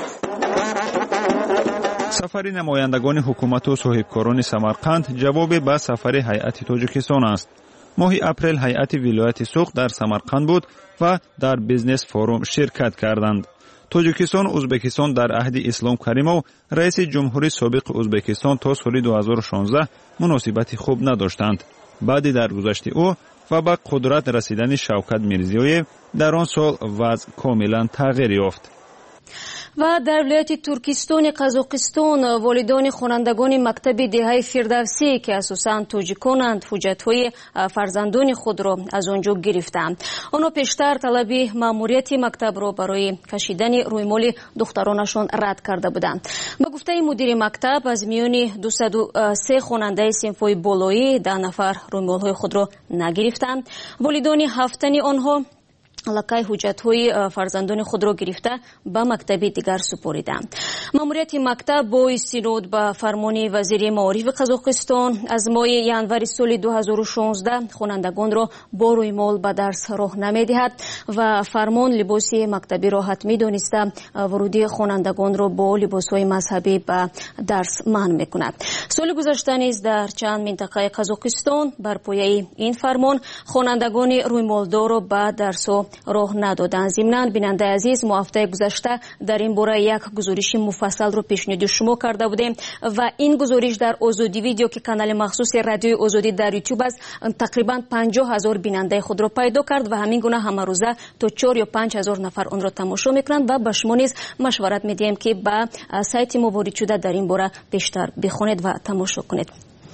سفر نمایندگان حکومت و صاحبکاران سمرقند جواب به سفر هیئت تاجیکستان است. ماه اپریل هیئت ولایت سوخت در سمرقند بود و در بیزنس فوروم شرکت کردند. تاجیکستان و ازبکستان در عهد اسلام کریمov رئیس جمهوری سابق ازبکستان تا سال 2016 مناسبت خوب نداشتند. بعد درگذشت او و به قدرت رسیدن شوکت میرزیویف در آن سال وضع کاملا تغییر یافت. و در ولایت ترکستان قزاقستان والدان خوانندگان مکتب دهه فردوسی که اساساً تاجیکانند حجت‌های فرزندان خود را از آنجا گرفتند. آنها پیشتر طلب مأموریت مکتب را برای کشیدن رویمال دخترانشان رد کرده بودند. به گفته مدیر مکتب از میان 203 خواننده صنف‌های بالایی 10 نفر رویمال‌های خود را نگرفتند. والدان 7 آنها لکای حجت‌های فرزندان خود را گرفته به مکتب دیگر سپاریدند. مأموریت مکتب با استناد به فرمان وزیر معارف قزاقستان از ماه ژانویه سال 2016 خوانندگان را با رویمال به درس راه نمی‌دهد و فرمان لباس مکتبی را حتمی دانسته ورودی خوانندگان را با لباس‌های مذهبی به درس منع می‌کند. سال گذشته نیز در چند منطقه قزاقستان بر پایه این فرمان خوانندگان رویمالدار را به درس راه ندادند. ضمناً بیننده عزیز ما هفته گذشته در این باره یک گزارش مفصل رو پیشنهاد شما کرده بودیم و این گزارش در آزادی ویدیو که کانال مخصوص رادیو آزادی در یوتیوب است تقریبا 50,000 بیننده خود را پیدا کرد و همین گونه همه روزه تا 4 یا 5,000 نفر آن را تماشا میکنند و به شما نیز مشورت میدیم که به سایت ما وارد شده در این باره بیشتر بخونید و تماشا کنید.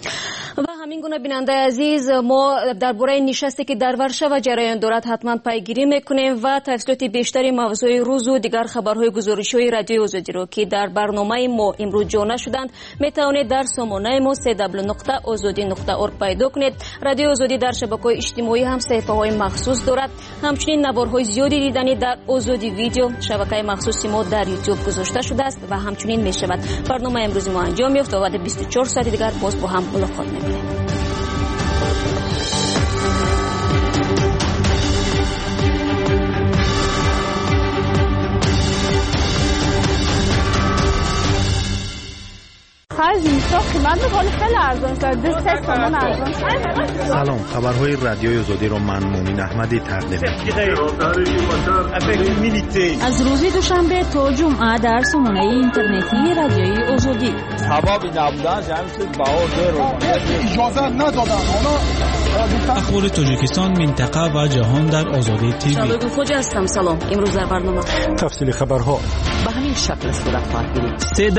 و همین گونه بیننده عزیز ما درباره نشستی که در ورشو جریان دارد حتما پیگیری میکنیم و تفصیلات بیشتری موضوع روز و دیگر خبرهای گزارش‌های رادیو آزادی رو که در برنامه ما امروز جا نشدند میتوانید در سامانه ما www.azadi.org پیدا کنید. رادیو آزادی در شبکه‌های اجتماعی هم صفحه‌های مخصوص دارد. همچنین نوارهای زیادی دیدنی در آزادی ویدیو شبکه مخصوص ما در یوتیوب گذاشته شده است و همچنین میشود. برنامه امروز ما انجام یافت و بعد 24 ساعت دیگر باز با هم ملاقات می‌کنیم. خیلی ارزان شد. 3 تومان ارزان شد. سلام، خبرهای رادیوی آزادی را من مومن احمدی تقدیم از روز دوشنبه تا جمعه در سامانه اینترنتی رادیوی آزادی. حبابی نبودن جمعیت باور اجازه ندادن. اخبار تاجیکستان، منطقه و جهان در آزادی تیوی. شادو خوجا هستم. سلام. امروز در برنامه تفصیل خبرها به همین شکل صورت خواهد گرفت.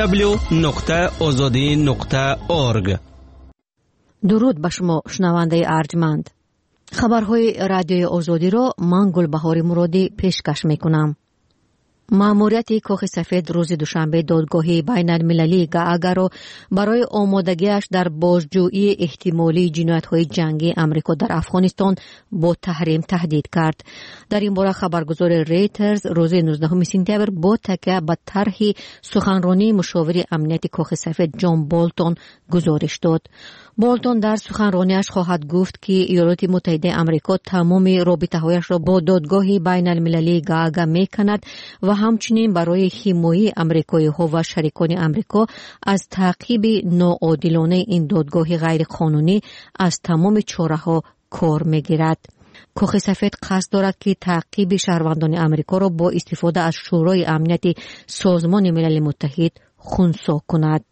www.azadi.org. درود به شما شنونده ارجمند. خبرهای رادیوی آزادی را من گلبهار مرادی پیشکش میکنم. مأموریت کاخ سفید روز دوشنبه دادگاه بین المللی گاگا را برای آمادگیش در بازجویی احتمالی جنایت‌های جنگی امریکا در افغانستان با تحریم تهدید کرد. در این باره خبرگزار ریترز روز 19 سپتامبر با تکیه به طرح سخنرانی مشاور امنیت کاخ سفید جان بولتون گزارش داد. بولتون در سخنرانیش خواهد گفت که ایالات متحده آمریکا تمام رابطه‌هایش را با دادگاه بین المللی گاگا می‌کند و همچنین برای حمایت آمریکایی‌ها و شریکان آمریکا از تعقیب ناعادلانه این دادگاه غیرقانونی از تمام چاره‌ها کار می‌گیرد. کاخ سفید قصد دارد که تعقیب شهروندان آمریکا را با استفاده از شورای امنیت سازمان ملل متحد خنثی کند.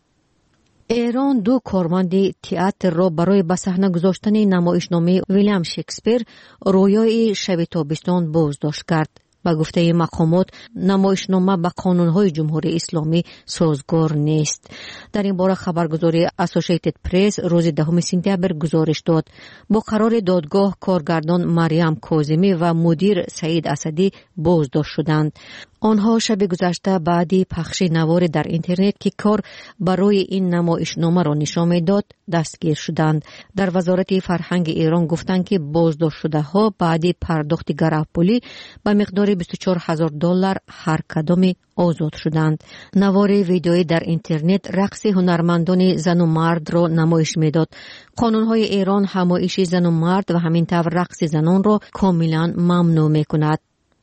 ایران 2 کارمند تئاتر را برای به صحنه گذاشتن نمایشنامه ویلیام شکسپیر رویای شب تابستان بازداشت کرد. با گفته مقامات نمایشنامه با قانون‌های جمهوری اسلامی سازگار نیست. در این باره خبرگزاری اسوسییتد پرس روز 10 سپتامبر گزارش داد. با قرار دادگاه کارگردان مریم کاظمی و مدیر سعید اسدی بازداشت شدند. آنها شب گذشته بعد پخش نوار در اینترنت که کار برای این نمایشنامه را نشان می‌داد دستگیر شدند. در وزارت فرهنگ ایران گفتند که بازداشت شده ها بعد پرداخت گراپولی به مقدار $24,000 هر کدام آزاد شدند. نوار ویدیویی در اینترنت رقص هنرمندان زن و مرد را نمایش می‌داد. قانون‌های ایران همایش زن و مرد و همینطور رقص زنان را کاملا ممنوع می‌کند.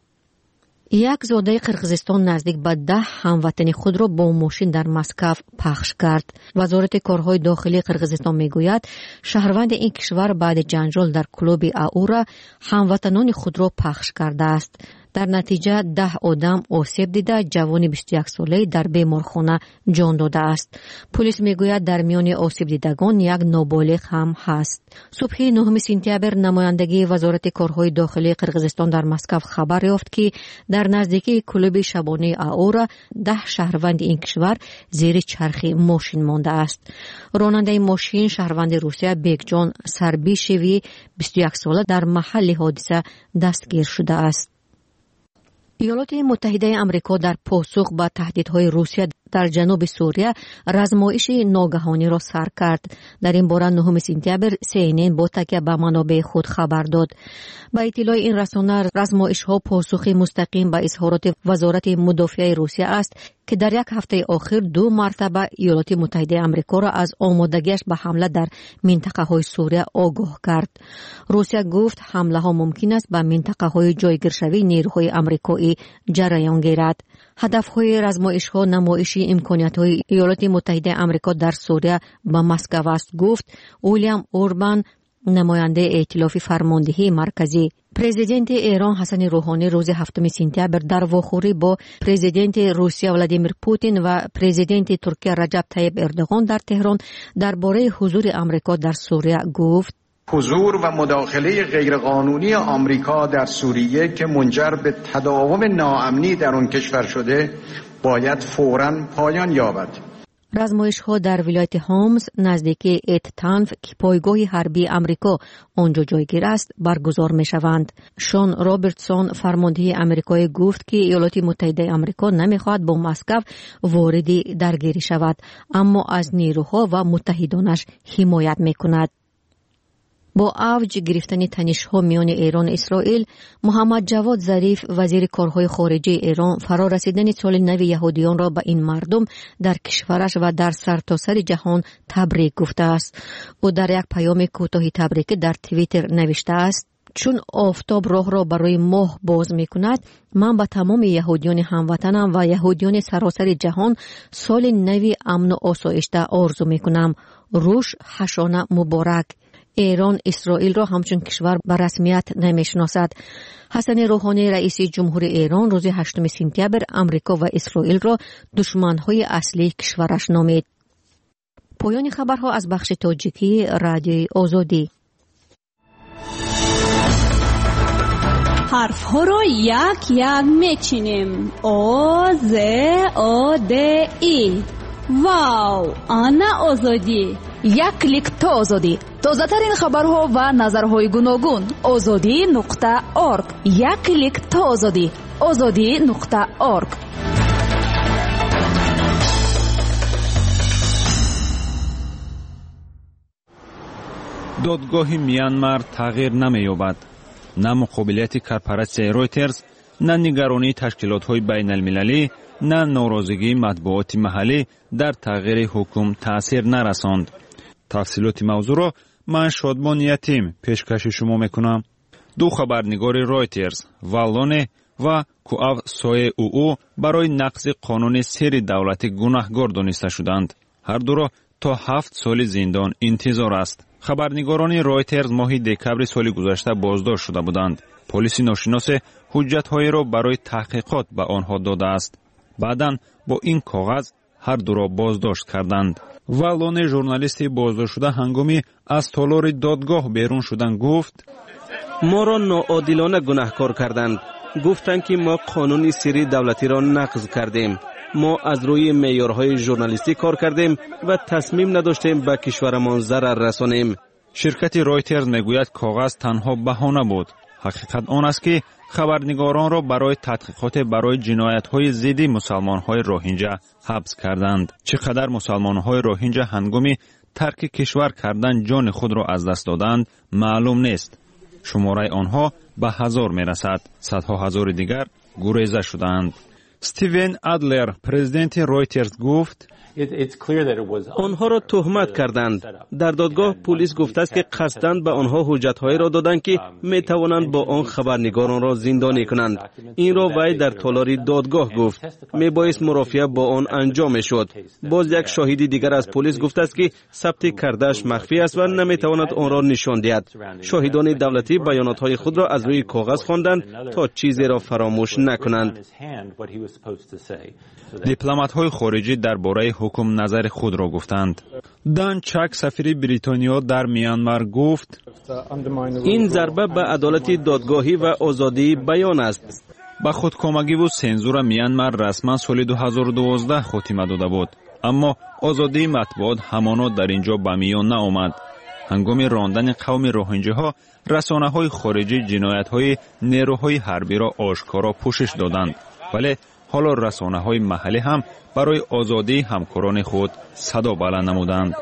یک زاده قرقیزستان نزدیک به 10 هموطن خود را با ماشین در مسکو پخش کرد. وزارت کارهای داخلی قرقیزستان میگوید شهروند این کشور بعد جنجال در کلوب آورا هموطنان خود را پخش کرده است. در نتیجه 10 آدم آسیب دیده، جوان 21 ساله در بیمارخانه جان داده است. پلیس میگوید در میان آسیب دیدگان یک نابالغ هم هست. صبح 9 سپتامبر نمایندگی وزارت کارهای داخلی قرقیزستان در مسکو خبر یافت که در نزدیکی کلوب شبانه آورا 10 شهروند این کشور زیر چرخ ماشین مانده است. راننده ماشین شهروند روسیه بیگجان سربیشوی 21 ساله در محل حادثه دستگیر شده است. ایالات متحده آمریکا در پاسخ به تهدیدهای روسیه در جنوب سوریه رزمایش ناگهانی را سر کرد. در این باره 9 سپتامبر CNN با تکیه به منابع خود خبر داد. با اطلاع این رسانه رزمایش‌ها پاسخ مستقیم به اظهارات وزارت مدافع روسیه است که در یک هفته اخیر 2 مرتبه ایالات متحده آمریکا را از آمادگیش به حمله در منطقه‌های سوریه آگاه کرد. روسیه گفت حمله‌ها ممکن است به منطقه‌های جایگیرشوی نیروهای آمریکایی جریان گیرد. هدف‌های رزمایش‌ها نمایش امکانیت‌های ایالات متحده آمریکا در سوریه به مسکو است، گفت ویلیام اوربان، نماینده ائتلاف فرماندهی مرکزی. پرزیدنت ایران حسن روحانی روز 7 سپتامبر در واخوری با پرزیدنت روسیه ولادیمیر پوتین و پرزیدنت ترکیه رجب طیب اردوغان در تهران درباره حضور آمریکا در سوریه گفت حضور و مداخله غیرقانونی آمریکا در سوریه که منجر به تداوم ناامنی در آن کشور شده باید فوراً پایان یابد. رزمایش‌ها در ولایت هومز نزدیک ات-تنف که پایگاه حربی آمریکا آنجا جایگیر است برگزار می‌شوند. شون رابرتسون فرمانده آمریکایی گفت که ایالات متحده آمریکا نمی‌خواهد با مسکو وارد درگیری شود، اما از نیروها و متحدانش حمایت می‌کند. با اوج گرفتن تنش‌ها میان ایران و اسرائیل، محمد جواد ظریف وزیر کارهای خارجه ایران فرا رسیدن سال نو یهودیان را به این مردم در کشورش و در سرتاسر جهان تبریک گفته است. او در یک پیام کوتاه تبریکی در توییتر نوشته است چون آفتاب راه را برای ماه باز می کند، من به تمام یهودیان هموطنم و یهودیان سراسر جهان سال نوی امن و آسایش آرزو می کنم. روش حشانه مبارک. ایران اسرائیل را همچون کشور به رسمیت نمی شناسد. حسن روحانی رئیس جمهور ایران روز 8 سپتامبر امریکا و اسرائیل را دشمنهای اصلی کشورش نامید. پایان خبرها از بخش تاجیکی رادیوی آزادی. حرف ها رو یک یک میچینیم. آ ز آ د ای. واو، آنا آزادی. یک کلیک تا آزادی. تازه ترین خبرها و نظرهای گوناگون. azadi.org. یک کلیک تا آزادی. azadi.org. دادگاه میانمار تغییر نمی‌یابد. نه مقابلیت کارپوراسیای رویترز، نه نگرانی تشکیلات‌های بین‌المللی، نه ناراضگی مطبوعات محلی در تغییر حکم تأثیر نرساند. تفصیلات موضوع را من شادمان یتیم پیشکش شما میکنم. دو خبرنگار رویترز، والونه و کوآو سوی او برای نقض قانون سری دولتی گناهکار دانسته شدند. هر دو را تا 7 سال زندان انتظار است. خبرنگاران رویترز ماه دکبر سال گذشته بازداشت شده بودند. پلیس ناشناس حجت‌های را برای تحقیقات به آنها داده است. بعداً با این کاغذ هر دو را بازداشت کردند. والون ژورنالیست بازداشت شده هنگامی از تالار دادگاه بیرون شدن گفت: ما را ناعادلانه گناهکار کردند. گفتند که ما قانون سری دولتی را نقض کردیم. ما از روی معیارهای ژورنالیستی کار کردیم و تصمیم نداشتیم به کشورمان ضرر رسانیم. شرکت رویترز میگوید کاغذ تنها بهانه بود. حقیقت آن است که خبرنگاران را برای تحقیقات برای جنایت‌های ضد مسلمان‌های روهینجا حبس کردند. چقدر مسلمان‌های روهینجا هنگامی ترک کشور کردن جان خود را از دست دادند معلوم نیست. شماره آنها به 1000 میرسد. صدها هزار دیگر گریزه شدند. استیون ادلر پرزیدنت رویترز گفت: آنها را تهمت کردند. در دادگاه پلیس گفته است که قصداً به آنها حجت‌هایی را دادند که می‌توانند با آن خبرنگاران را زندانی کنند. این را وی در تالار دادگاه گفت. میبایست مرافعه با آن انجام می‌شد. باز یک شاهدی دیگر از پلیس گفته است که ثبت کرده‌اش مخفی است و نمی‌تواند آن را نشان دهد. شاهدان دولتی بیانات‌های خود را از روی کاغذ خواندند تا چیزی را فراموش نکنند. دیپلمات‌های خارجی درباره حکم نظر خود را گفتند. دان چک سفیر بریتانیا در میانمار گفت: این ضربه به عدالت دادگاهی و آزادی بیان است. با خودکامگی و سنزور میانمار رسما سال 2012 خاتمه داده بود، اما آزادی مطبوعات همانا در اینجا به میان نآمد. هنگام راندن قوم روهینجاها رسانه‌های خارجی جنایت‌های نیروهای حربی را آشکارا پوشش دادند، ولی حالا رسانه‌های محلی هم برای آزادی همکاران خود صدا بلند نمودند.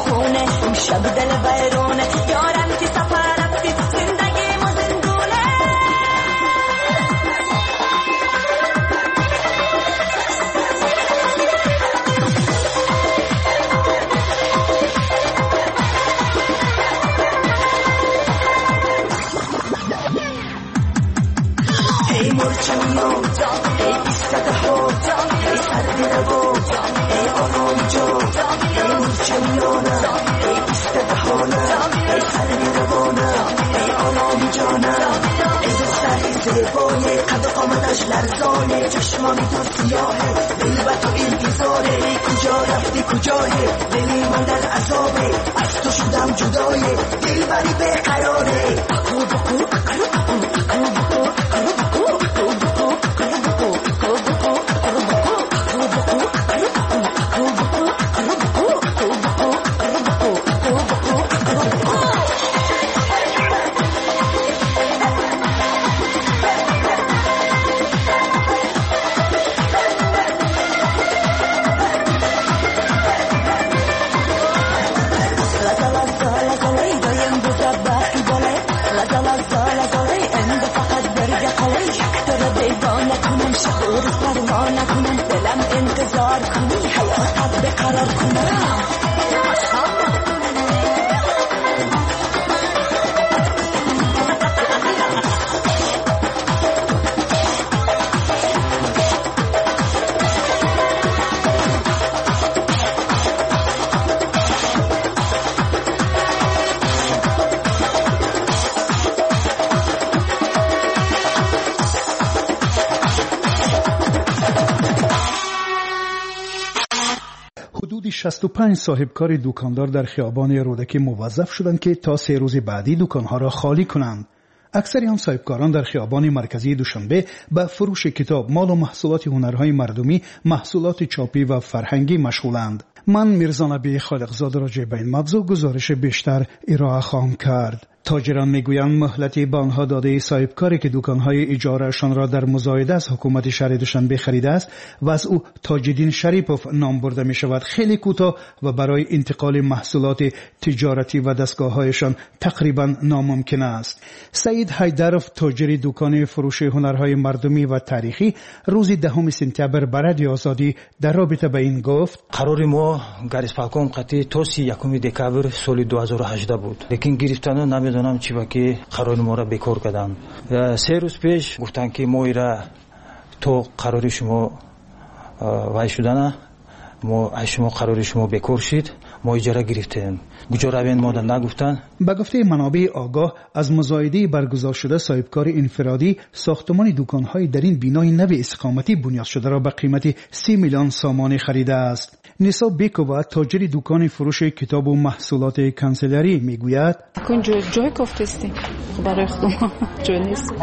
شب دل بیرونه یارم که سفر رفتی زندگی مو زندونه آتش لرزانه چشمانی تو سیاهه دل و تو انتظاره کجا رفتی کجایه دلی من در عذابه از تو شدم جدایه دل بری به قراره اکو بکو اکو بکو اکو بکو اکو بکو اکو بکو نکنم دلم انتظار کنی حیاتت بقرار کنم حدود 65 صاحبکار دکاندار در خیابان رودکی موظف شدند که تا 3 روز بعدی دکانها را خالی کنند. اکثر آن صاحبکاران در خیابان مرکزی دوشنبه به فروش کتاب، مال و محصولات هنرهای مردمی، محصولات چاپی و فرهنگی مشغولند. من میرزا نبی خالقزاده راجع به این موضوع گزارش بیشتر ارائه خواهم کرد. تاجران میگویند مهلتی به آنها داده صاحبکاری که دکانهای اجارهشان را در مزایده از حکومت شهر دوشنبه خریده است و از او تاجدین شریپوف نام برده می شود خیلی کوتاه و برای انتقال محصولات تجارتی و دستگاههایشان تقریبا ناممکن است. سعید حیدرов تاجر دکان فروش هنرهای مردمی و تاریخی روز 10 سپتامبر برای آزادی در رابطه به این گفت: قرار ما گریسپاکم قطعی تا 31 دکامبر سال 2018 بود، لیکن گرفتن نمیدونم چی با که قرار ما را بکار کردن. 3 روز پیش گفتن که ما ایرا تو قرار شما وای شدن، ما شما قرار شما بکار شید، ما اجاره گرفتیم. کجا روین ما نگفتن. به گفته منابع آگاه از مزایده برگزار شده صاحبکار انفرادی ساختمان دکان‌های در این بینای نو استقامتی بنیاد شده را به قیمت 30 میلیون سامانه خریده است. نیسا بیکووا تاجر دکان فروش کتاب و محصولات کانسلری میگوید: کنجا جای کافتستی برای خودم جای نیست.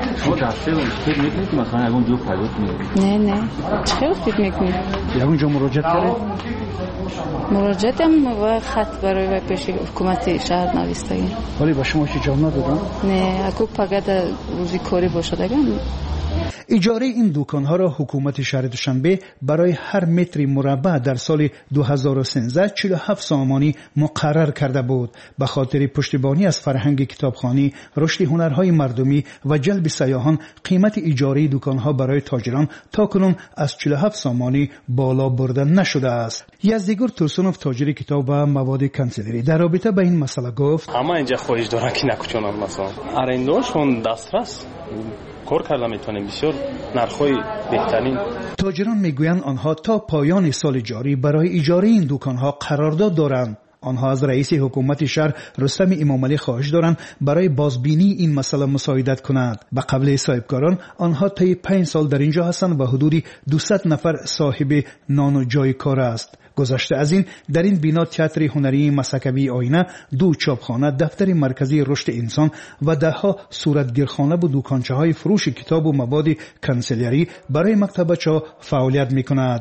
نه چه فکر میکنی؟ اونجا مراجعه کرد؟ مراجعه و خط برای پیش حکومت شهر نوشتگی. ولی با شما چه جواب ندادن؟ نه اگه فقط روزی کاری باشد اگه اجاره این دکانها را حکومت شهر دوشنبه برای هر متر مربع در سال 2013 47 سامانی مقرر کرده بود. به خاطر پشتیبانی از فرهنگ کتابخوانی، رشد هنرهای مردمی و جلب سیاحان قیمت اجاره دکانها برای تاجران تاکنون از 47 سامانی بالا برده نشده است. یزدیگور ترسونوف تاجر کتاب و مواد کانسلری در رابطه با این مسئله گفت: اما اینجا خواهش دارن که نکوچونن مثلا ارنده‌شون دسترس کار کردن میتونیم بسیار نرخ‌های بهترین. تاجران میگویند آنها تا پایان سال جاری برای اجاره این دکانها قرارداد دارند. آنها از رئیس حکومت شهر رستم امامعلی خواهش دارند برای بازبینی این مسئله مساعدت کند. به قبل صاحبکاران آنها طی 5 سال در اینجا هستند و حدودی 200 نفر صاحب نان و جای کار است. گذشته از این در این بنا تئاتر هنری مسکوی آینه، 2 چاپخانه، دفتر مرکزی رشد انسان و دهها صورتگیرخانه و دکانچه‌های فروش کتاب و مواد کانسلری برای مکتبچه‌ها فعالیت می‌کند.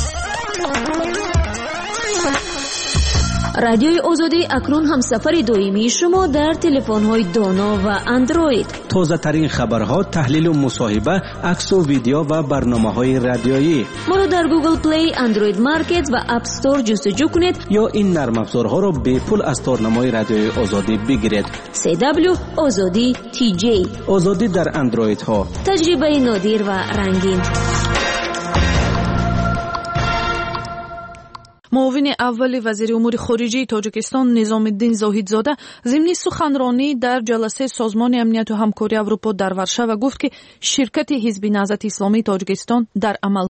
رادیوی آزادی اکنون هم سفر دائمی شما در تلفن‌های دانا و اندروید. تازه ترین خبرها، تحلیل و مصاحبه، عکس و ویدیو و برنامه‌های رادیویی. ما را در گوگل پلی، اندروید مارکت و اپ استور جستجو کنید یا این نرم افزارها را به پول از تارنمای رادیوی آزادی بگیرید. CW آزادی TJ آزادی در اندروید ها. تجربه نادر و رنگین. معاون اول وزیر امور خارجه تاجیکستان نظامالدین زاهدزاده ضمن سخنرانی در جلسه سازمان امنیت و همکاری اروپا در ورشاو گفت که شرکت حزب نهضت اسلامی تاجیکستان در عمل